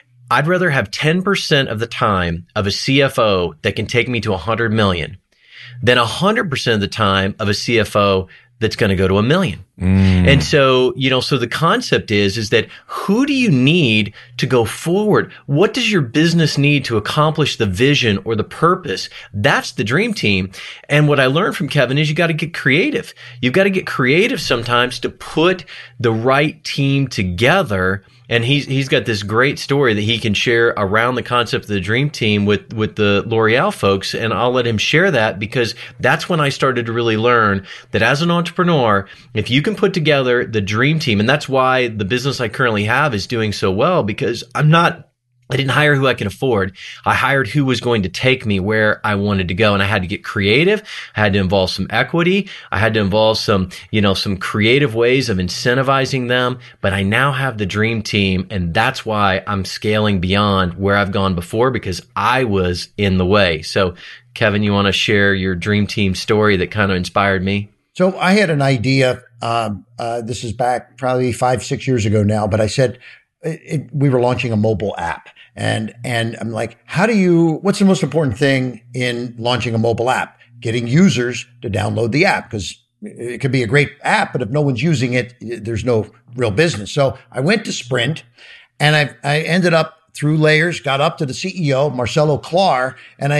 10% of the time of a CFO that can take me to 100 million than 100% of the time of a CFO that's going to go to 1 million. And so, so the concept is that who do you need to go forward? What does your business need to accomplish the vision or the purpose? That's the dream team. And what I learned from Kevin is you got to get creative. You've got to get creative sometimes to put the right team together. And he's got this great story that he can share around the concept of the dream team with the L'Oreal folks. And I'll let him share that, because that's when I started to really learn that as an entrepreneur, if you can put together the dream team, and that's why the business I currently have is doing so well, because I didn't hire who I could afford. I hired who was going to take me where I wanted to go. And I had to get creative. I had to involve some equity. I had to involve some creative ways of incentivizing them. But I now have the dream team. And that's why I'm scaling beyond where I've gone before, because I was in the way. So Kevin, you want to share your dream team story that kind of inspired me? So I had an idea. This is back probably 5-6 years ago now, but I said, we were launching a mobile app. And I'm like, what's the most important thing in launching a mobile app? Getting users to download the app, because it could be a great app, but if no one's using it, there's no real business. So I went to Sprint, and I ended up through layers, got up to the CEO, Marcelo Clar, and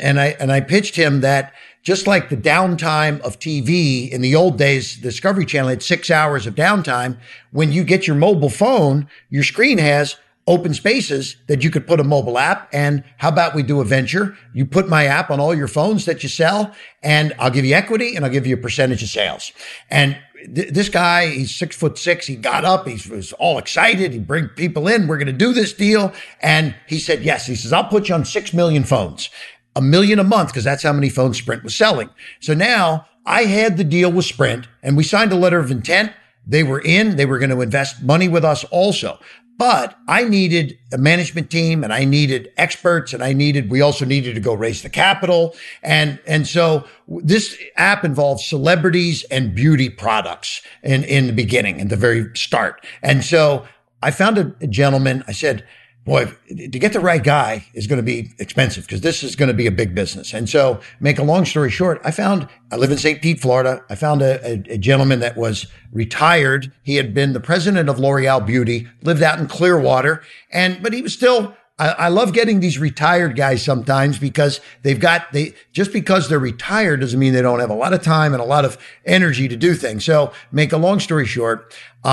I pitched him that just like the downtime of TV in the old days, Discovery Channel had 6 hours of downtime. When you get your mobile phone, your screen has open spaces that you could put a mobile app. And how about we do a venture? You put my app on all your phones that you sell, and I'll give you equity, and I'll give you a percentage of sales. And this guy, he's 6'6". He got up. He was all excited. He'd bring people in. We're going to do this deal. And he said, yes. He says, I'll put you on 6 million phones, 1 million a month, because that's how many phones Sprint was selling. So now I had the deal with Sprint, and we signed a letter of intent. They were in. They were going to invest money with us also. But I needed a management team, and I needed experts, and we also needed to go raise the capital. And so this app involves celebrities and beauty products in the beginning, in the very start. And so I found a gentleman. I said, boy, to get the right guy is going to be expensive, because this is going to be a big business. And so, make a long story short, I live in St. Pete, Florida. I found a gentleman that was retired. He had been the president of L'Oreal Beauty, lived out in Clearwater, but he was still, I love getting these retired guys sometimes, because just because they're retired doesn't mean they don't have a lot of time and a lot of energy to do things. So, make a long story short,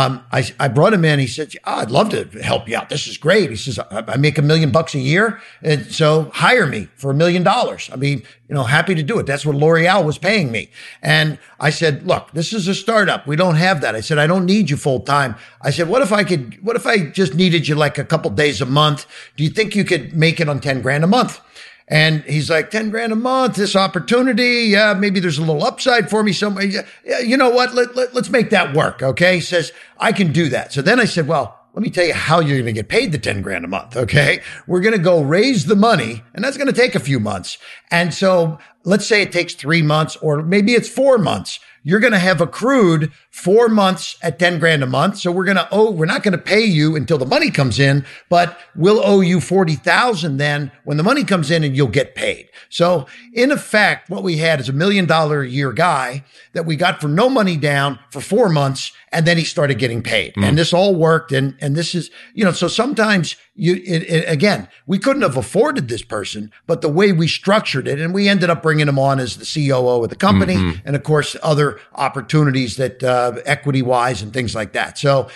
I brought him in. He said, I'd love to help you out. This is great. He says, I make $1 million a year. And so hire me for $1 million. I'd be, happy to do it. That's what L'Oreal was paying me. And I said, look, this is a startup. We don't have that. I said, I don't need you full time. I said, what if I just needed you like a couple days a month? Do you think you could make it on 10 grand a month? And he's like, 10 grand a month, this opportunity. Yeah, maybe there's a little upside for me somewhere. Yeah, you know what? Let's make that work. Okay. He says, I can do that. So then I said, well, let me tell you how you're going to get paid the 10 grand a month. Okay. We're going to go raise the money, and that's going to take a few months. And so let's say it takes 3 months, or maybe it's 4 months. You're going to have accrued 4 months at 10 grand a month. So we're not going to pay you until the money comes in, but we'll owe you 40,000 then when the money comes in, and you'll get paid. So in effect, what we had is $1 million a year guy that we got for no money down for 4 months. And then he started getting paid, and this all worked. And this is, so sometimes again, we couldn't have afforded this person, but the way we structured it, and we ended up bringing him on as the COO of the company. And of course, other opportunities that, equity wise and things like that. So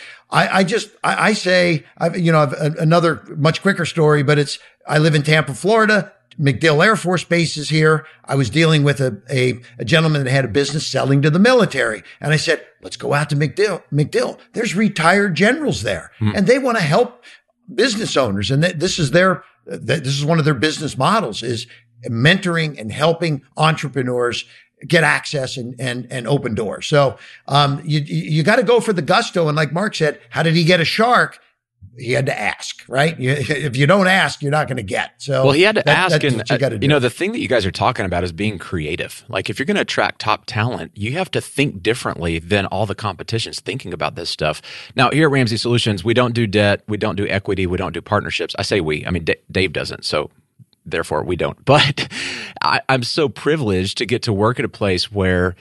I say, I've another much quicker story, but I live in Tampa, Florida. MacDill Air Force Base is here. I was dealing with a gentleman that had a business selling to the military. And I said, let's go out to MacDill. There's retired generals there and they want to help business owners. And this is one of their business models, is mentoring and helping entrepreneurs get access and open doors. So, you got to go for the gusto. And like Mark said, how did he get a shark? He had to ask, right? If you don't ask, you're not going to get. So, well, he had to ask, that's and what you got to do. The thing that you guys are talking about is being creative. Like, if you're going to attract top talent, you have to think differently than all the competition's thinking about this stuff. Now, here at Ramsey Solutions, we don't do debt, we don't do equity, we don't do partnerships. I say we. I mean, Dave doesn't, so therefore we don't. But I'm so privileged to get to work at a place where,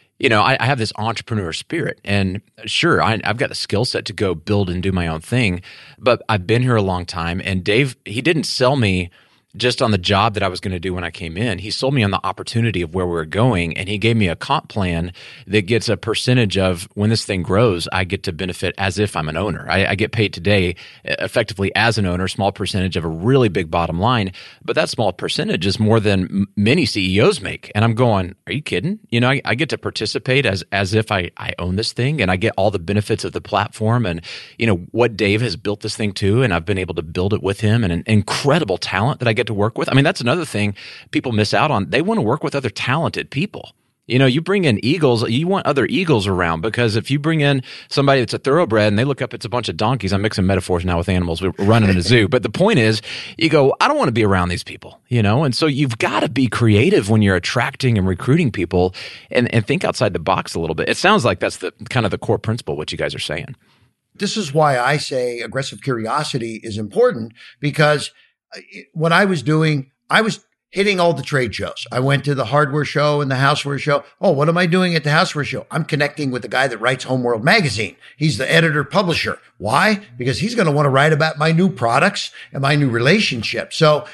I have this entrepreneur spirit, and sure, I've got the skill set to go build and do my own thing, but I've been here a long time, and Dave, he didn't sell me just on the job that I was going to do when I came in. He sold me on the opportunity of where we were going, and he gave me a comp plan that gets a percentage of when this thing grows, I get to benefit as if I'm an owner. I get paid today effectively as an owner, small percentage of a really big bottom line, but that small percentage is more than many CEOs make. And I'm going, are you kidding? I get to participate as if I own this thing, and I get all the benefits of the platform and, what Dave has built this thing to, and I've been able to build it with him, and an incredible talent that I get to work with. I mean, that's another thing people miss out on. They want to work with other talented people. You bring in eagles, you want other eagles around, because if you bring in somebody that's a thoroughbred and they look up, it's a bunch of donkeys. I'm mixing metaphors now with animals. We're running in a zoo. But the point is, you go, I don't want to be around these people, and so you've got to be creative when you're attracting and recruiting people and think outside the box a little bit. It sounds like that's the kind of the core principle, what you guys are saying. This is why I say aggressive curiosity is important, because what I was doing, I was hitting all the trade shows. I went to the hardware show and the houseware show. Oh, what am I doing at the houseware show? I'm connecting with the guy that writes Homeworld magazine. He's the editor publisher. Why? Because he's going to want to write about my new products and my new relationship. So,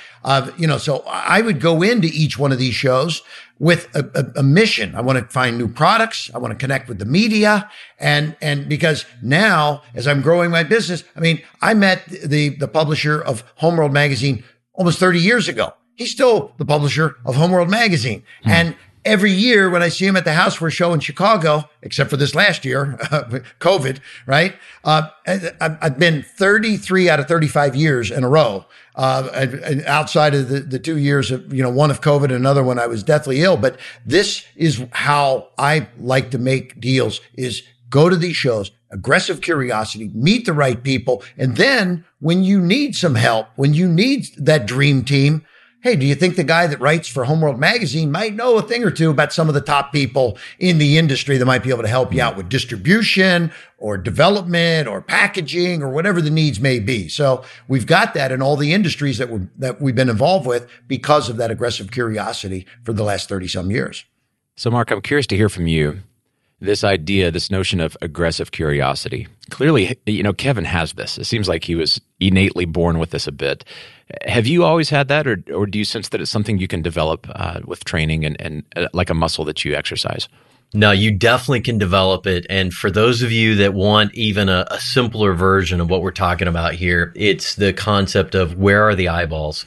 so I would go into each one of these shows with a mission. I want to find new products. I want to connect with the media. And because now, as I'm growing my business, I met the publisher of Homeworld magazine almost 30 years ago. He's still the publisher of Homeworld magazine. And every year when I see him at the Houseware show in Chicago, except for this last year, COVID, right? I've been 33 out of 35 years in a row. Outside of the 2 years of, one of COVID and another one I was deathly ill. But this is how I like to make deals, is go to these shows, aggressive curiosity, meet the right people. And then when you need some help, when you need that dream team, hey, do you think the guy that writes for Homeworld magazine might know a thing or two about some of the top people in the industry that might be able to help you out with distribution or development or packaging or whatever the needs may be? So we've got that in all the industries that we've been involved with because of that aggressive curiosity for the last 30 some years. So Mark, I'm curious to hear from you. This idea, this notion of aggressive curiosity. Clearly, Kevin has this. It seems like he was innately born with this a bit. Have you always had that, or do you sense that it's something you can develop with training and like a muscle that you exercise? No, you definitely can develop it. And for those of you that want even a simpler version of what we're talking about here, it's the concept of where are the eyeballs?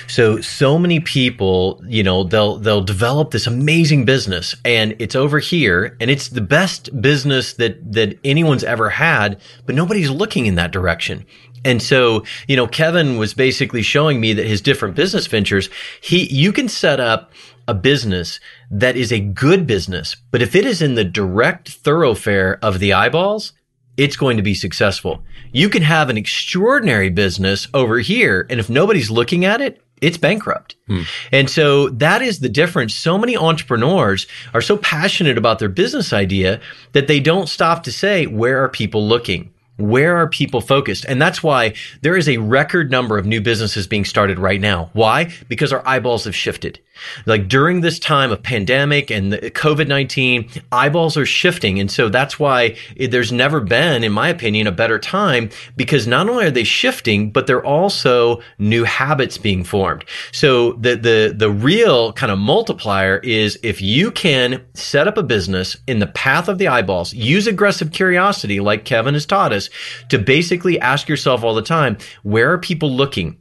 So many people, they'll develop this amazing business and it's over here and it's the best business that anyone's ever had, but nobody's looking in that direction. And so, Kevin was basically showing me that his different business ventures, you can set up a business that is a good business, but if it is in the direct thoroughfare of the eyeballs, it's going to be successful. You can have an extraordinary business over here, and if nobody's looking at it, it's bankrupt. And so that is the difference. So many entrepreneurs are so passionate about their business idea that they don't stop to say, where are people looking? Where are people focused? And that's why there is a record number of new businesses being started right now. Why? Because our eyeballs have shifted. Like during this time of pandemic and the COVID-19, eyeballs are shifting. And so that's why there's never been, in my opinion, a better time, because not only are they shifting, but they're also new habits being formed. So the real kind of multiplier is if you can set up a business in the path of the eyeballs, use aggressive curiosity like Kevin has taught us, to basically ask yourself all the time, where are people looking?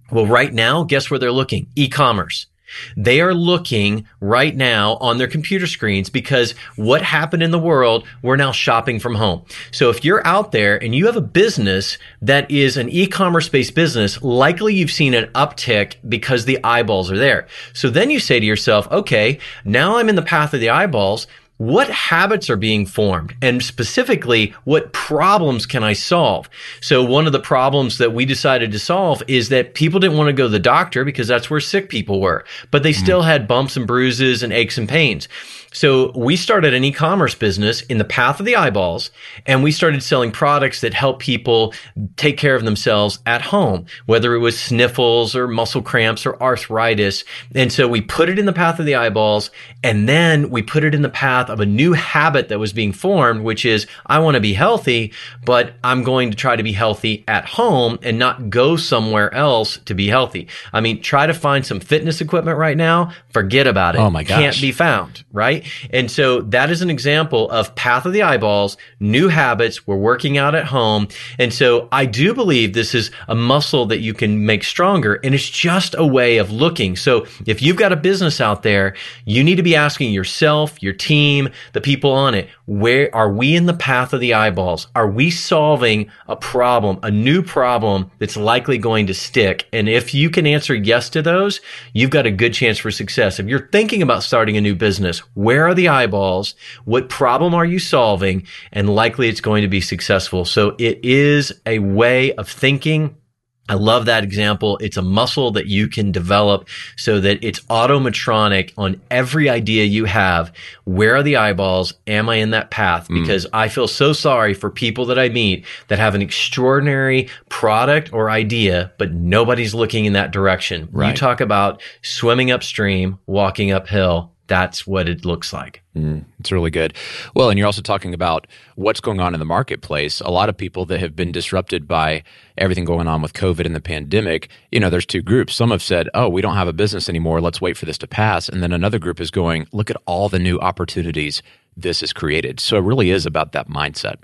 Well, right now, guess where they're looking? E-commerce. They are looking right now on their computer screens because what happened in the world, we're now shopping from home. So if you're out there and you have a business that is an e-commerce based business, likely you've seen an uptick because the eyeballs are there. So then you say to yourself, okay, now I'm in the path of the eyeballs. What habits are being formed? And specifically, what problems can I solve? So one of the problems that we decided to solve is that people didn't want to go to the doctor because that's where sick people were, but they still had bumps and bruises and aches and pains. So we started an e-commerce business in the path of the eyeballs, and we started selling products that help people take care of themselves at home, whether it was sniffles or muscle cramps or arthritis. And so we put it in the path of the eyeballs, and then we put it in the path of a new habit that was being formed, which is I want to be healthy, but I'm going to try to be healthy at home and not go somewhere else to be healthy. I mean, try to find some fitness equipment right now. Forget about it. Oh my gosh. Can't be found, right? And so that is an example of path of the eyeballs, new habits. We're working out at home. And so I do believe this is a muscle that you can make stronger. And it's just a way of looking. So if you've got a business out there, you need to be asking yourself, your team, the people on it, where are we in the path of the eyeballs? Are we solving a problem, a new problem that's likely going to stick? And if you can answer yes to those, you've got a good chance for success. If you're thinking about starting a new business, where are the eyeballs? What problem are you solving? And likely it's going to be successful. So it is a way of thinking. I love that example. It's a muscle that you can develop so that it's automatronic on every idea you have. Where are the eyeballs? Am I in that path? Because I feel so sorry for people that I meet that have an extraordinary product or idea, but nobody's looking in that direction. Right. You talk about swimming upstream, walking uphill. That's what it looks like. It's really good. Well, and you're also talking about what's going on in the marketplace. A lot of people that have been disrupted by everything going on with COVID and the pandemic, there's two groups. Some have said, oh, we don't have a business anymore. Let's wait for this to pass. And then another group is going, look at all the new opportunities this has created. So it really is about that mindset.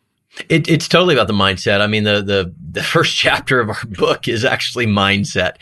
It's totally about the mindset. I mean, the first chapter of our book is actually mindset,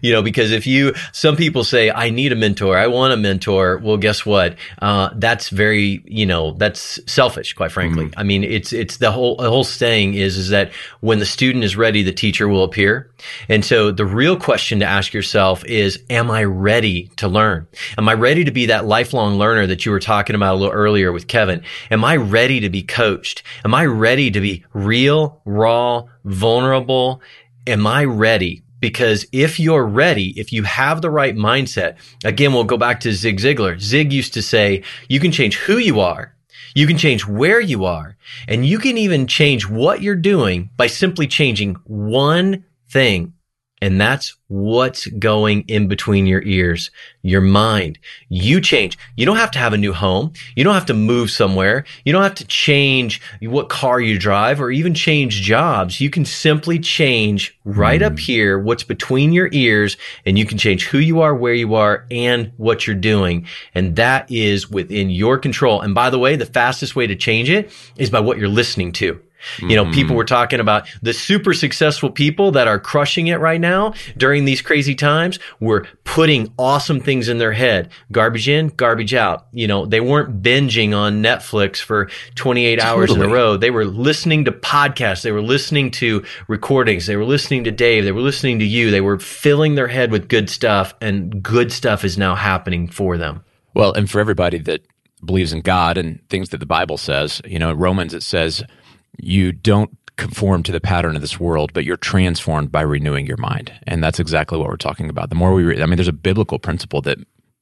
because some people say, I need a mentor. I want a mentor. Well, guess what? That's very, that's selfish, quite frankly. I mean, it's the whole saying is that when the student is ready, the teacher will appear. And so the real question to ask yourself is, am I ready to learn? Am I ready to be that lifelong learner that you were talking about a little earlier with Kevin? Am I ready to be coached? Am I ready to be real, raw, vulnerable? Am I ready? Because if you're ready, if you have the right mindset, again, we'll go back to Zig Ziglar. Zig used to say, you can change who you are, you can change where you are, and you can even change what you're doing by simply changing one thing. And that's what's going in between your ears, your mind. You change. You don't have to have a new home. You don't have to move somewhere. You don't have to change what car you drive or even change jobs. You can simply change right up here what's between your ears, and you can change who you are, where you are, and what you're doing. And that is within your control. And by the way, the fastest way to change it is by what you're listening to. People were talking about the super successful people that are crushing it right now during these crazy times were putting awesome things in their head. Garbage in, garbage out. They weren't binging on Netflix for 28 hours in a row. They were listening to podcasts. They were listening to recordings. They were listening to Dave. They were listening to you. They were filling their head with good stuff, and good stuff is now happening for them. Well, and for everybody that believes in God and things that the Bible says, in Romans it says, you don't conform to the pattern of this world, but you're transformed by renewing your mind. And that's exactly what we're talking about. The more there's a biblical principle that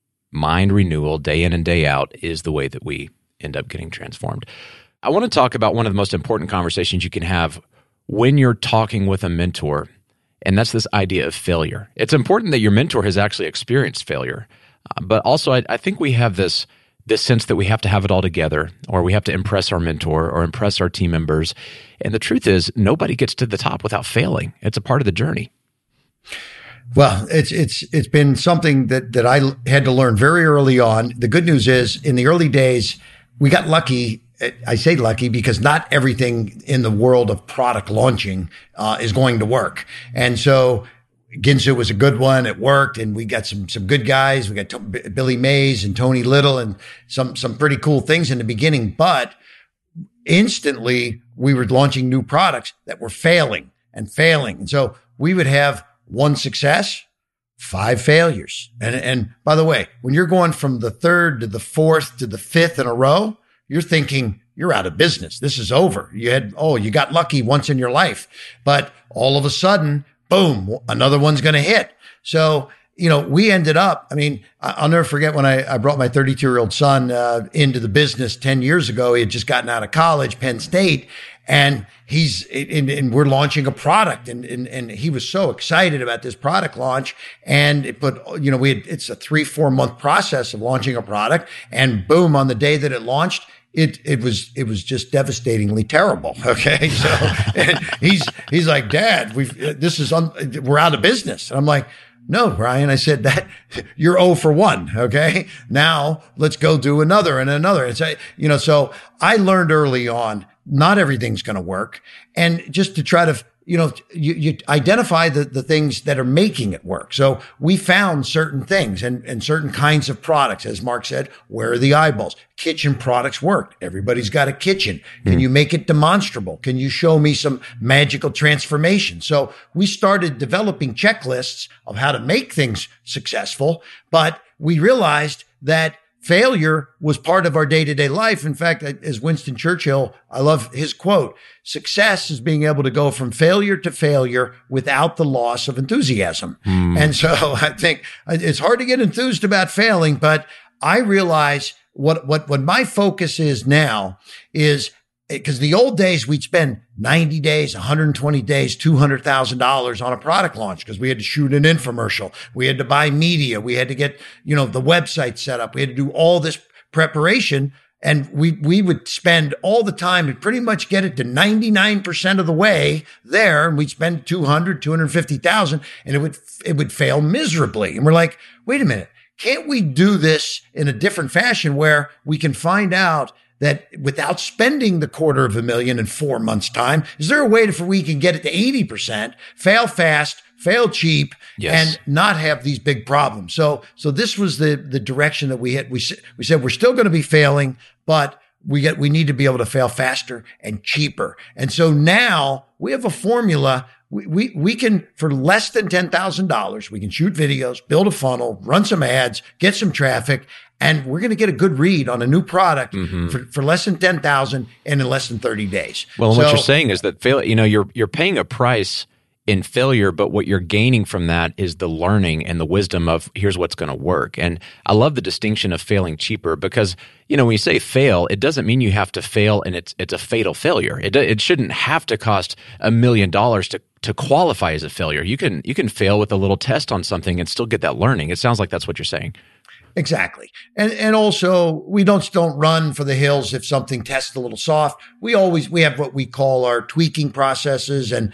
mind renewal day in and day out is the way that we end up getting transformed. I want to talk about one of the most important conversations you can have when you're talking with a mentor, and that's this idea of failure. It's important that your mentor has actually experienced failure, but also I think we have this sense that we have to have it all together, or we have to impress our mentor or impress our team members. And the truth is, nobody gets to the top without failing. It's a part of the journey. Well, it's been something that I had to learn very early on. The good news is, in the early days, we got lucky. I say lucky because not everything in the world of product launching is going to work. And so Ginsu was a good one. It worked, and we got some good guys. We got Billy Mays and Tony Little, and some pretty cool things in the beginning. But instantly, we were launching new products that were failing, and so we would have one success, 5 failures. And by the way, when you're going from the 3rd to the 4th to the 5th in a row, you're thinking you're out of business. This is over. You got lucky once in your life, but all of a sudden, boom, another one's going to hit. So, we ended up, I'll never forget when I brought my 32-year-old son into the business 10 years ago. He had just gotten out of college, Penn State, and we're launching a product, and he was so excited about this product launch. And it's a 3-4 month process of launching a product, and boom, on the day that it launched, it was just devastatingly terrible. Okay. So he's like, Dad, we're out of business. And I'm like, no, Brian, I said that you're 0 for 1. Okay. Now let's go do another and another. And so I learned early on, not everything's going to work. And just to try to, you identify the things that are making it work. So we found certain things and certain kinds of products. As Mark said, where are the eyeballs? Kitchen products worked. Everybody's got a kitchen. Can you make it demonstrable? Can you show me some magical transformation? So we started developing checklists of how to make things successful, but we realized that failure was part of our day-to-day life. In fact, as Winston Churchill, I love his quote, success is being able to go from failure to failure without the loss of enthusiasm. And so I think it's hard to get enthused about failing, but I realize what my focus is now is, because the old days we'd spend 90 days, 120 days, $200,000 on a product launch because we had to shoot an infomercial. We had to buy media. We had to get, the website set up. We had to do all this preparation, and we would spend all the time and pretty much get it to 99% of the way there. And we'd spend 250,000 and it would fail miserably. And we're like, wait a minute, can't we do this in a different fashion where we can find out that without spending the $250,000 in 4 months' time, is there a way we can get it to 80%, fail fast, fail cheap, and not have these big problems? So this was the direction that we had. We said we're still going to be failing, but we need to be able to fail faster and cheaper. And so now we have a formula. We can, for less than $10,000, we can shoot videos, build a funnel, run some ads, get some traffic, and we're going to get a good read on a new product for less than $10,000 and in less than 30 days. Well, what you're saying is that you're paying a price in failure, but what you're gaining from that is the learning and the wisdom of here's what's going to work. And I love the distinction of failing cheaper because, when you say fail, it doesn't mean you have to fail and it's a fatal failure. It shouldn't have to cost $1 million to qualify as a failure. You can fail with a little test on something and still get that learning. It sounds like that's what you're saying. Exactly. And also we don't run for the hills if something tests a little soft. We have what we call our tweaking processes. And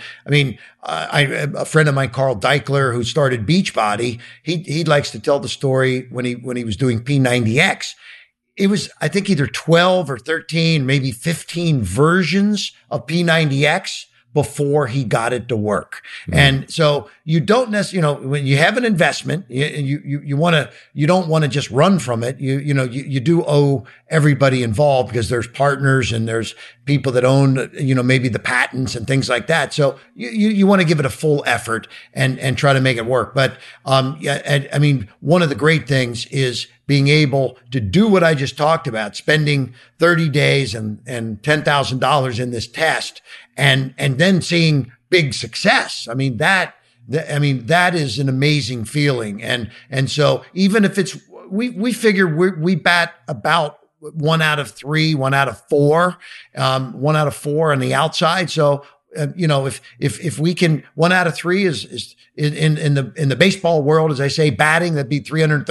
a friend of mine, Carl Deichler, who started Beachbody, he likes to tell the story when he was doing P90X. It was, I think, either 12 or 13, maybe 15 versions of P90X before he got it to work. And so you don't necessarily, when you have an investment, you don't want to just run from it. You do owe everybody involved because there's partners and there's people that own, maybe the patents and things like that. So you want to give it a full effort and try to make it work. But, one of the great things is being able to do what I just talked about, spending 30 days and $10,000 in this test and then seeing big success. That is an amazing feeling. And so even if it's, we figure we bat about 1 out of 3, 1 out of 4, 1 out of 4 on the outside. So, if we can, 1 out of 3 is in the baseball world, as I say, batting, that'd be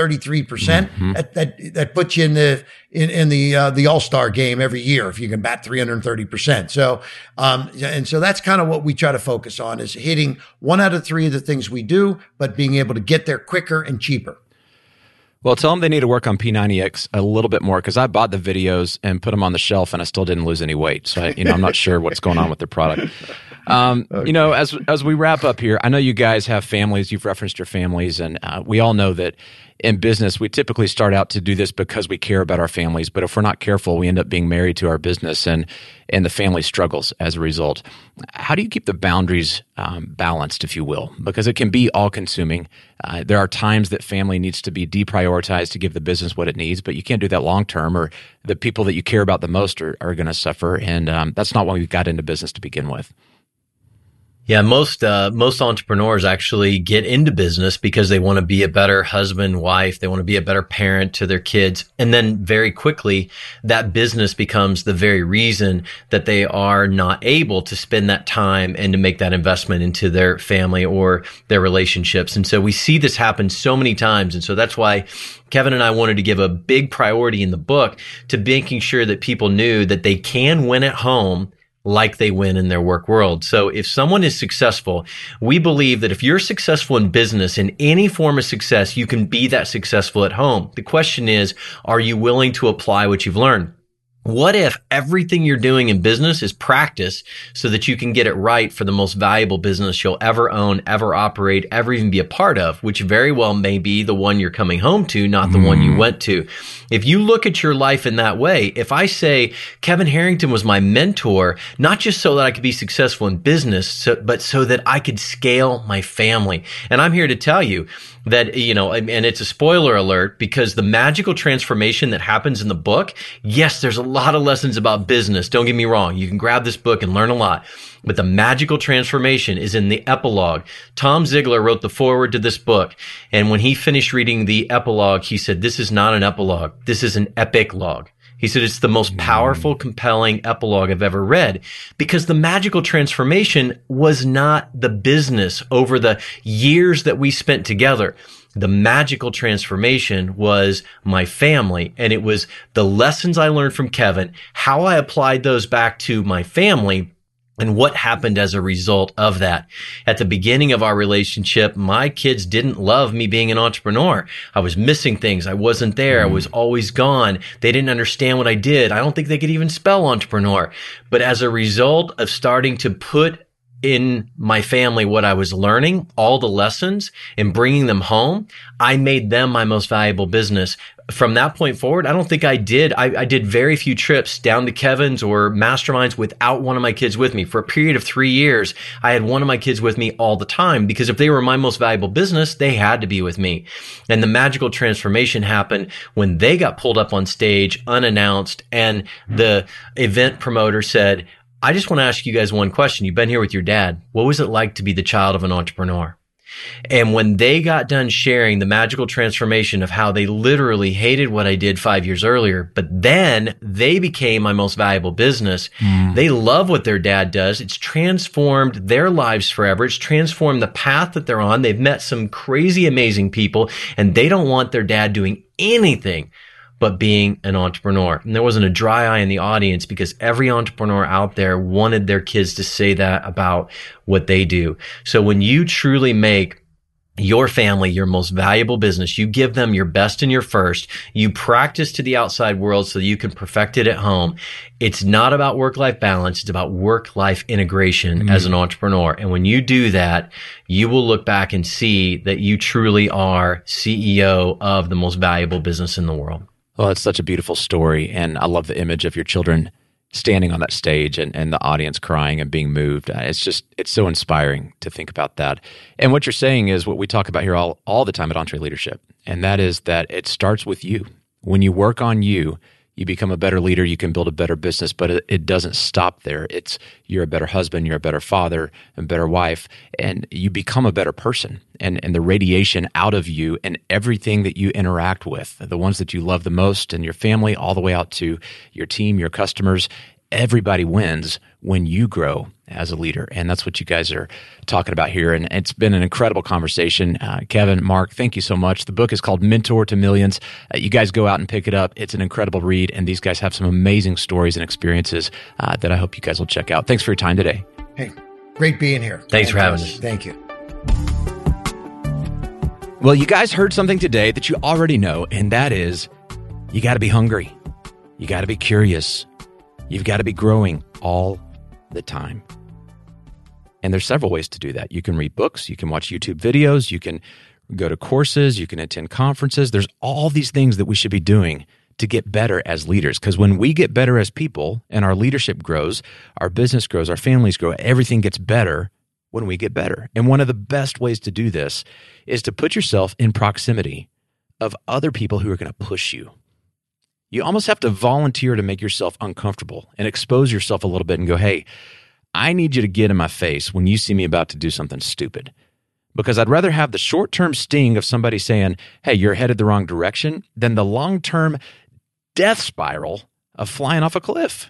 333%. That puts you in the All-Star game every year if you can bat 330%. So, and so that's kind of what we try to focus on, is hitting 1 out of 3 of the things we do, but being able to get there quicker and cheaper. Well, tell them they need to work on P90X a little bit more, because I bought the videos and put them on the shelf and I still didn't lose any weight. So I'm not sure what's going on with their product. Okay. As we wrap up here, I know you guys have families. You've referenced your families, and we all know that in business, we typically start out to do this because we care about our families. But if we're not careful, we end up being married to our business, and the family struggles as a result. How do you keep the boundaries balanced, if you will? Because it can be all-consuming. There are times that family needs to be deprioritized to give the business what it needs, but you can't do that long-term, or the people that you care about the most are going to suffer. And that's not why we got into business to begin with. Yeah, most entrepreneurs actually get into business because they want to be a better husband, wife. They want to be a better parent to their kids. And then very quickly, that business becomes the very reason that they are not able to spend that time and to make that investment into their family or their relationships. And so we see this happen so many times. And so that's why Kevin and I wanted to give a big priority in the book to making sure that people knew that they can win at home like they win in their work world. So if someone is successful, we believe that if you're successful in business, in any form of success, you can be that successful at home. The question is, are you willing to apply what you've learned? What if everything you're doing in business is practice so that you can get it right for the most valuable business you'll ever own, ever operate, ever even be a part of, which very well may be the one you're coming home to, not the one you went to. If you look at your life in that way, if I say Kevin Harrington was my mentor, not just so that I could be successful in business, but so that I could scale my family. And I'm here to tell you that, and it's a spoiler alert, because the magical transformation that happens in the book, yes, there's a lot of lessons about business. Don't get me wrong. You can grab this book and learn a lot. But the magical transformation is in the epilogue. Tom Ziglar wrote the foreword to this book. And when he finished reading the epilogue, he said, this is not an epilogue. This is an epic log. He said, it's the most powerful, compelling epilogue I've ever read, because the magical transformation was not the business over the years that we spent together. The magical transformation was my family, and it was the lessons I learned from Kevin, how I applied those back to my family, and what happened as a result of that. At the beginning of our relationship, my kids didn't love me being an entrepreneur. I was missing things. I wasn't there. I was always gone. They didn't understand what I did. I don't think they could even spell entrepreneur. But as a result of starting to put in my family what I was learning, all the lessons, and bringing them home, I made them my most valuable business. From that point forward, I don't think I did. I did very few trips down to Kevin's or masterminds without one of my kids with me. For a period of 3 years, I had one of my kids with me all the time, because if they were my most valuable business, they had to be with me. And the magical transformation happened when they got pulled up on stage unannounced, and the event promoter said, I just want to ask you guys one question. You've been here with your dad. What was it like to be the child of an entrepreneur? And when they got done sharing the magical transformation of how they literally hated what I did 5 years earlier, but then they became my most valuable business. They love what their dad does. It's transformed their lives forever. It's transformed the path that they're on. They've met some crazy, amazing people, and they don't want their dad doing anything but being an entrepreneur. And there wasn't a dry eye in the audience, because every entrepreneur out there wanted their kids to say that about what they do. So when you truly make your family your most valuable business, you give them your best and your first, you practice to the outside world so that you can perfect it at home. It's not about work-life balance. It's about work-life integration as an entrepreneur. And when you do that, you will look back and see that you truly are CEO of the most valuable business in the world. Well, it's such a beautiful story, and I love the image of your children standing on that stage and the audience crying and being moved. It's so inspiring to think about that. And what you're saying is what we talk about here all the time at EntreLeadership, and that is that it starts with you. When you work on you, you become a better leader, you can build a better business, but it doesn't stop there. You're a better husband, you're a better father, a better wife, and you become a better person. And the radiation out of you and everything that you interact with, the ones that you love the most, and your family, all the way out to your team, your customers, everybody wins when you grow as a leader. And that's what you guys are talking about here. And it's been an incredible conversation. Kevin, Mark, thank you so much. The book is called Mentor to Millions. You guys go out and pick it up. It's an incredible read. And these guys have some amazing stories and experiences that I hope you guys will check out. Thanks for your time today. Hey, great being here. Thanks for having us. Thank you. Well, you guys heard something today that you already know, and that is you got to be hungry. You got to be curious. You've got to be growing all the time. And there's several ways to do that. You can read books. You can watch YouTube videos. You can go to courses. You can attend conferences. There's all these things that we should be doing to get better as leaders. Because when we get better as people and our leadership grows, our business grows, our families grow, everything gets better when we get better. And one of the best ways to do this is to put yourself in proximity of other people who are going to push you. You almost have to volunteer to make yourself uncomfortable and expose yourself a little bit and go, hey, I need you to get in my face when you see me about to do something stupid. Because I'd rather have the short-term sting of somebody saying, hey, you're headed the wrong direction, than the long-term death spiral of flying off a cliff.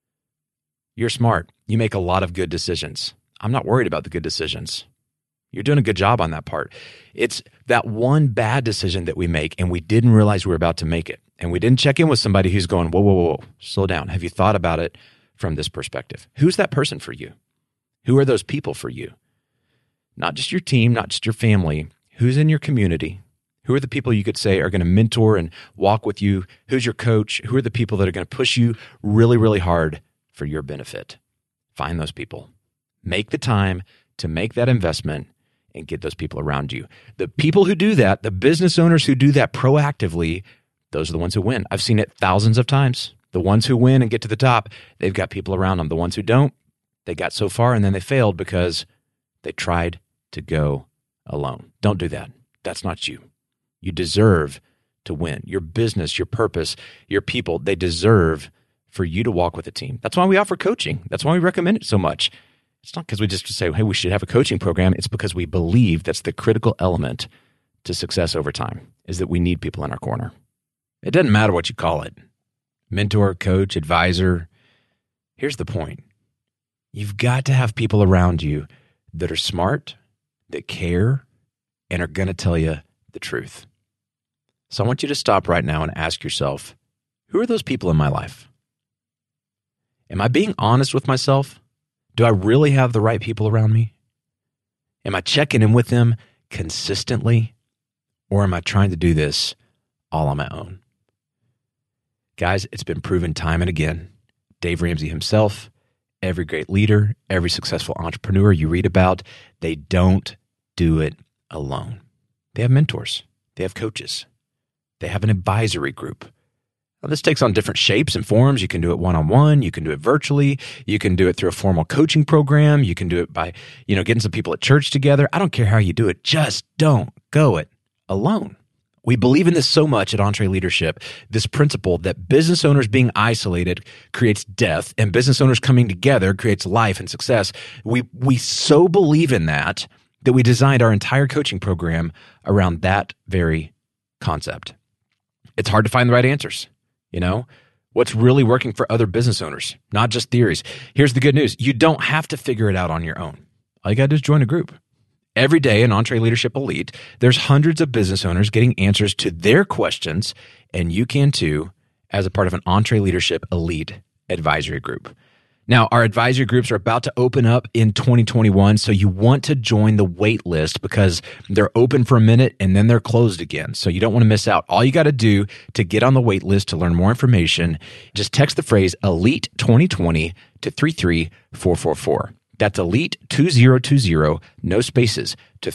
You're smart. You make a lot of good decisions. I'm not worried about the good decisions. You're doing a good job on that part. It's that one bad decision that we make and we didn't realize we were about to make it. And we didn't check in with somebody who's going, whoa, slow down. Have you thought about it from this perspective? Who's that person for you? Who are those people for you? Not just your team, not just your family. Who's in your community? Who are the people you could say are going to mentor and walk with you? Who's your coach? Who are the people that are going to push you really, really hard for your benefit? Find those people. Make the time to make that investment and get those people around you. The people who do that, the business owners who do that proactively, those are the ones who win. I've seen it thousands of times. The ones who win and get to the top, they've got people around them. The ones who don't, they got so far and then they failed because they tried to go alone. Don't do that. That's not you. You deserve to win. Your business, your purpose, your people, they deserve for you to walk with a team. That's why we offer coaching. That's why we recommend it so much. It's not because we just say, hey, we should have a coaching program. It's because we believe that's the critical element to success over time, is that we need people in our corner. It doesn't matter what you call it. Mentor, coach, advisor. Here's the point. You've got to have people around you that are smart, that care, and are going to tell you the truth. So I want you to stop right now and ask yourself, who are those people in my life? Am I being honest with myself? Do I really have the right people around me? Am I checking in with them consistently? Or am I trying to do this all on my own? Guys, it's been proven time and again. Dave Ramsey himself, every great leader, every successful entrepreneur you read about, they don't do it alone. They have mentors. They have coaches. They have an advisory group. Now, this takes on different shapes and forms. You can do it one-on-one. You can do it virtually. You can do it through a formal coaching program. You can do it by, getting some people at church together. I don't care how you do it. Just don't go it alone. We believe in this so much at EntreLeadership, this principle that business owners being isolated creates death and business owners coming together creates life and success. We so believe in that we designed our entire coaching program around that very concept. It's hard to find the right answers. What's really working for other business owners, not just theories. Here's the good news. You don't have to figure it out on your own. All you got to do is join a group. Every day in EntreLeadership Elite, there's hundreds of business owners getting answers to their questions, and you can too as a part of an EntreLeadership Elite advisory group. Now, our advisory groups are about to open up in 2021, so you want to join the wait list because they're open for a minute and then they're closed again. So you don't want to miss out. All you got to do to get on the wait list to learn more information, just text the phrase ELITE 2020 to 33444. That's ELITE 2020, no spaces, to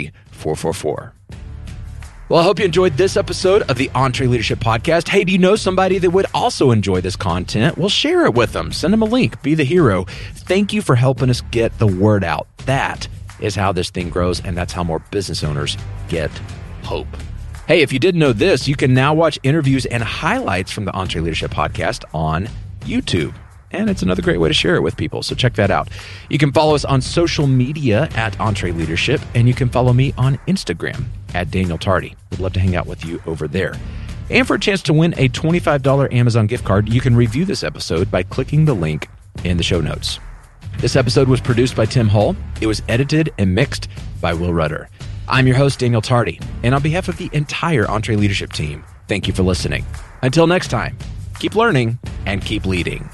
33444. Well, I hope you enjoyed this episode of the EntreLeadership Podcast. Hey, do you know somebody that would also enjoy this content? Well, share it with them. Send them a link. Be the hero. Thank you for helping us get the word out. That is how this thing grows, and that's how more business owners get hope. Hey, if you didn't know this, you can now watch interviews and highlights from the EntreLeadership Podcast on YouTube. And it's another great way to share it with people, so check that out. You can follow us on social media at EntreLeadership, and you can follow me on Instagram at Daniel Tardy. We'd love to hang out with you over there. And for a chance to win a $25 Amazon gift card, you can review this episode by clicking the link in the show notes. This episode was produced by Tim Hull. It was edited and mixed by Will Rudder. I'm your host, Daniel Tardy, and on behalf of the entire EntreLeadership team, thank you for listening. Until next time, keep learning and keep leading.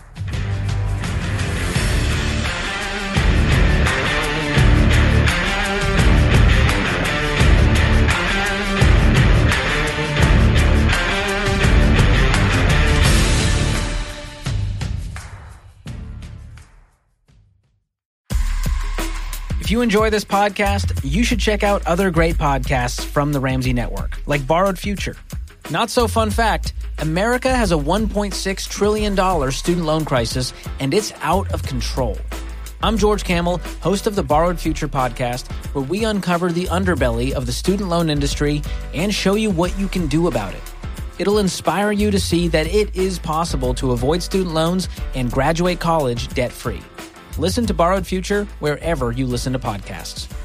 you enjoy this podcast, you should check out other great podcasts from the Ramsey Network, like Borrowed Future. Not so fun fact, America has a $1.6 trillion student loan crisis, and it's out of control. I'm George Kamel, host of the Borrowed Future podcast, where we uncover the underbelly of the student loan industry and show you what you can do about it. It'll inspire you to see that it is possible to avoid student loans and graduate college debt-free. Listen to Borrowed Future wherever you listen to podcasts.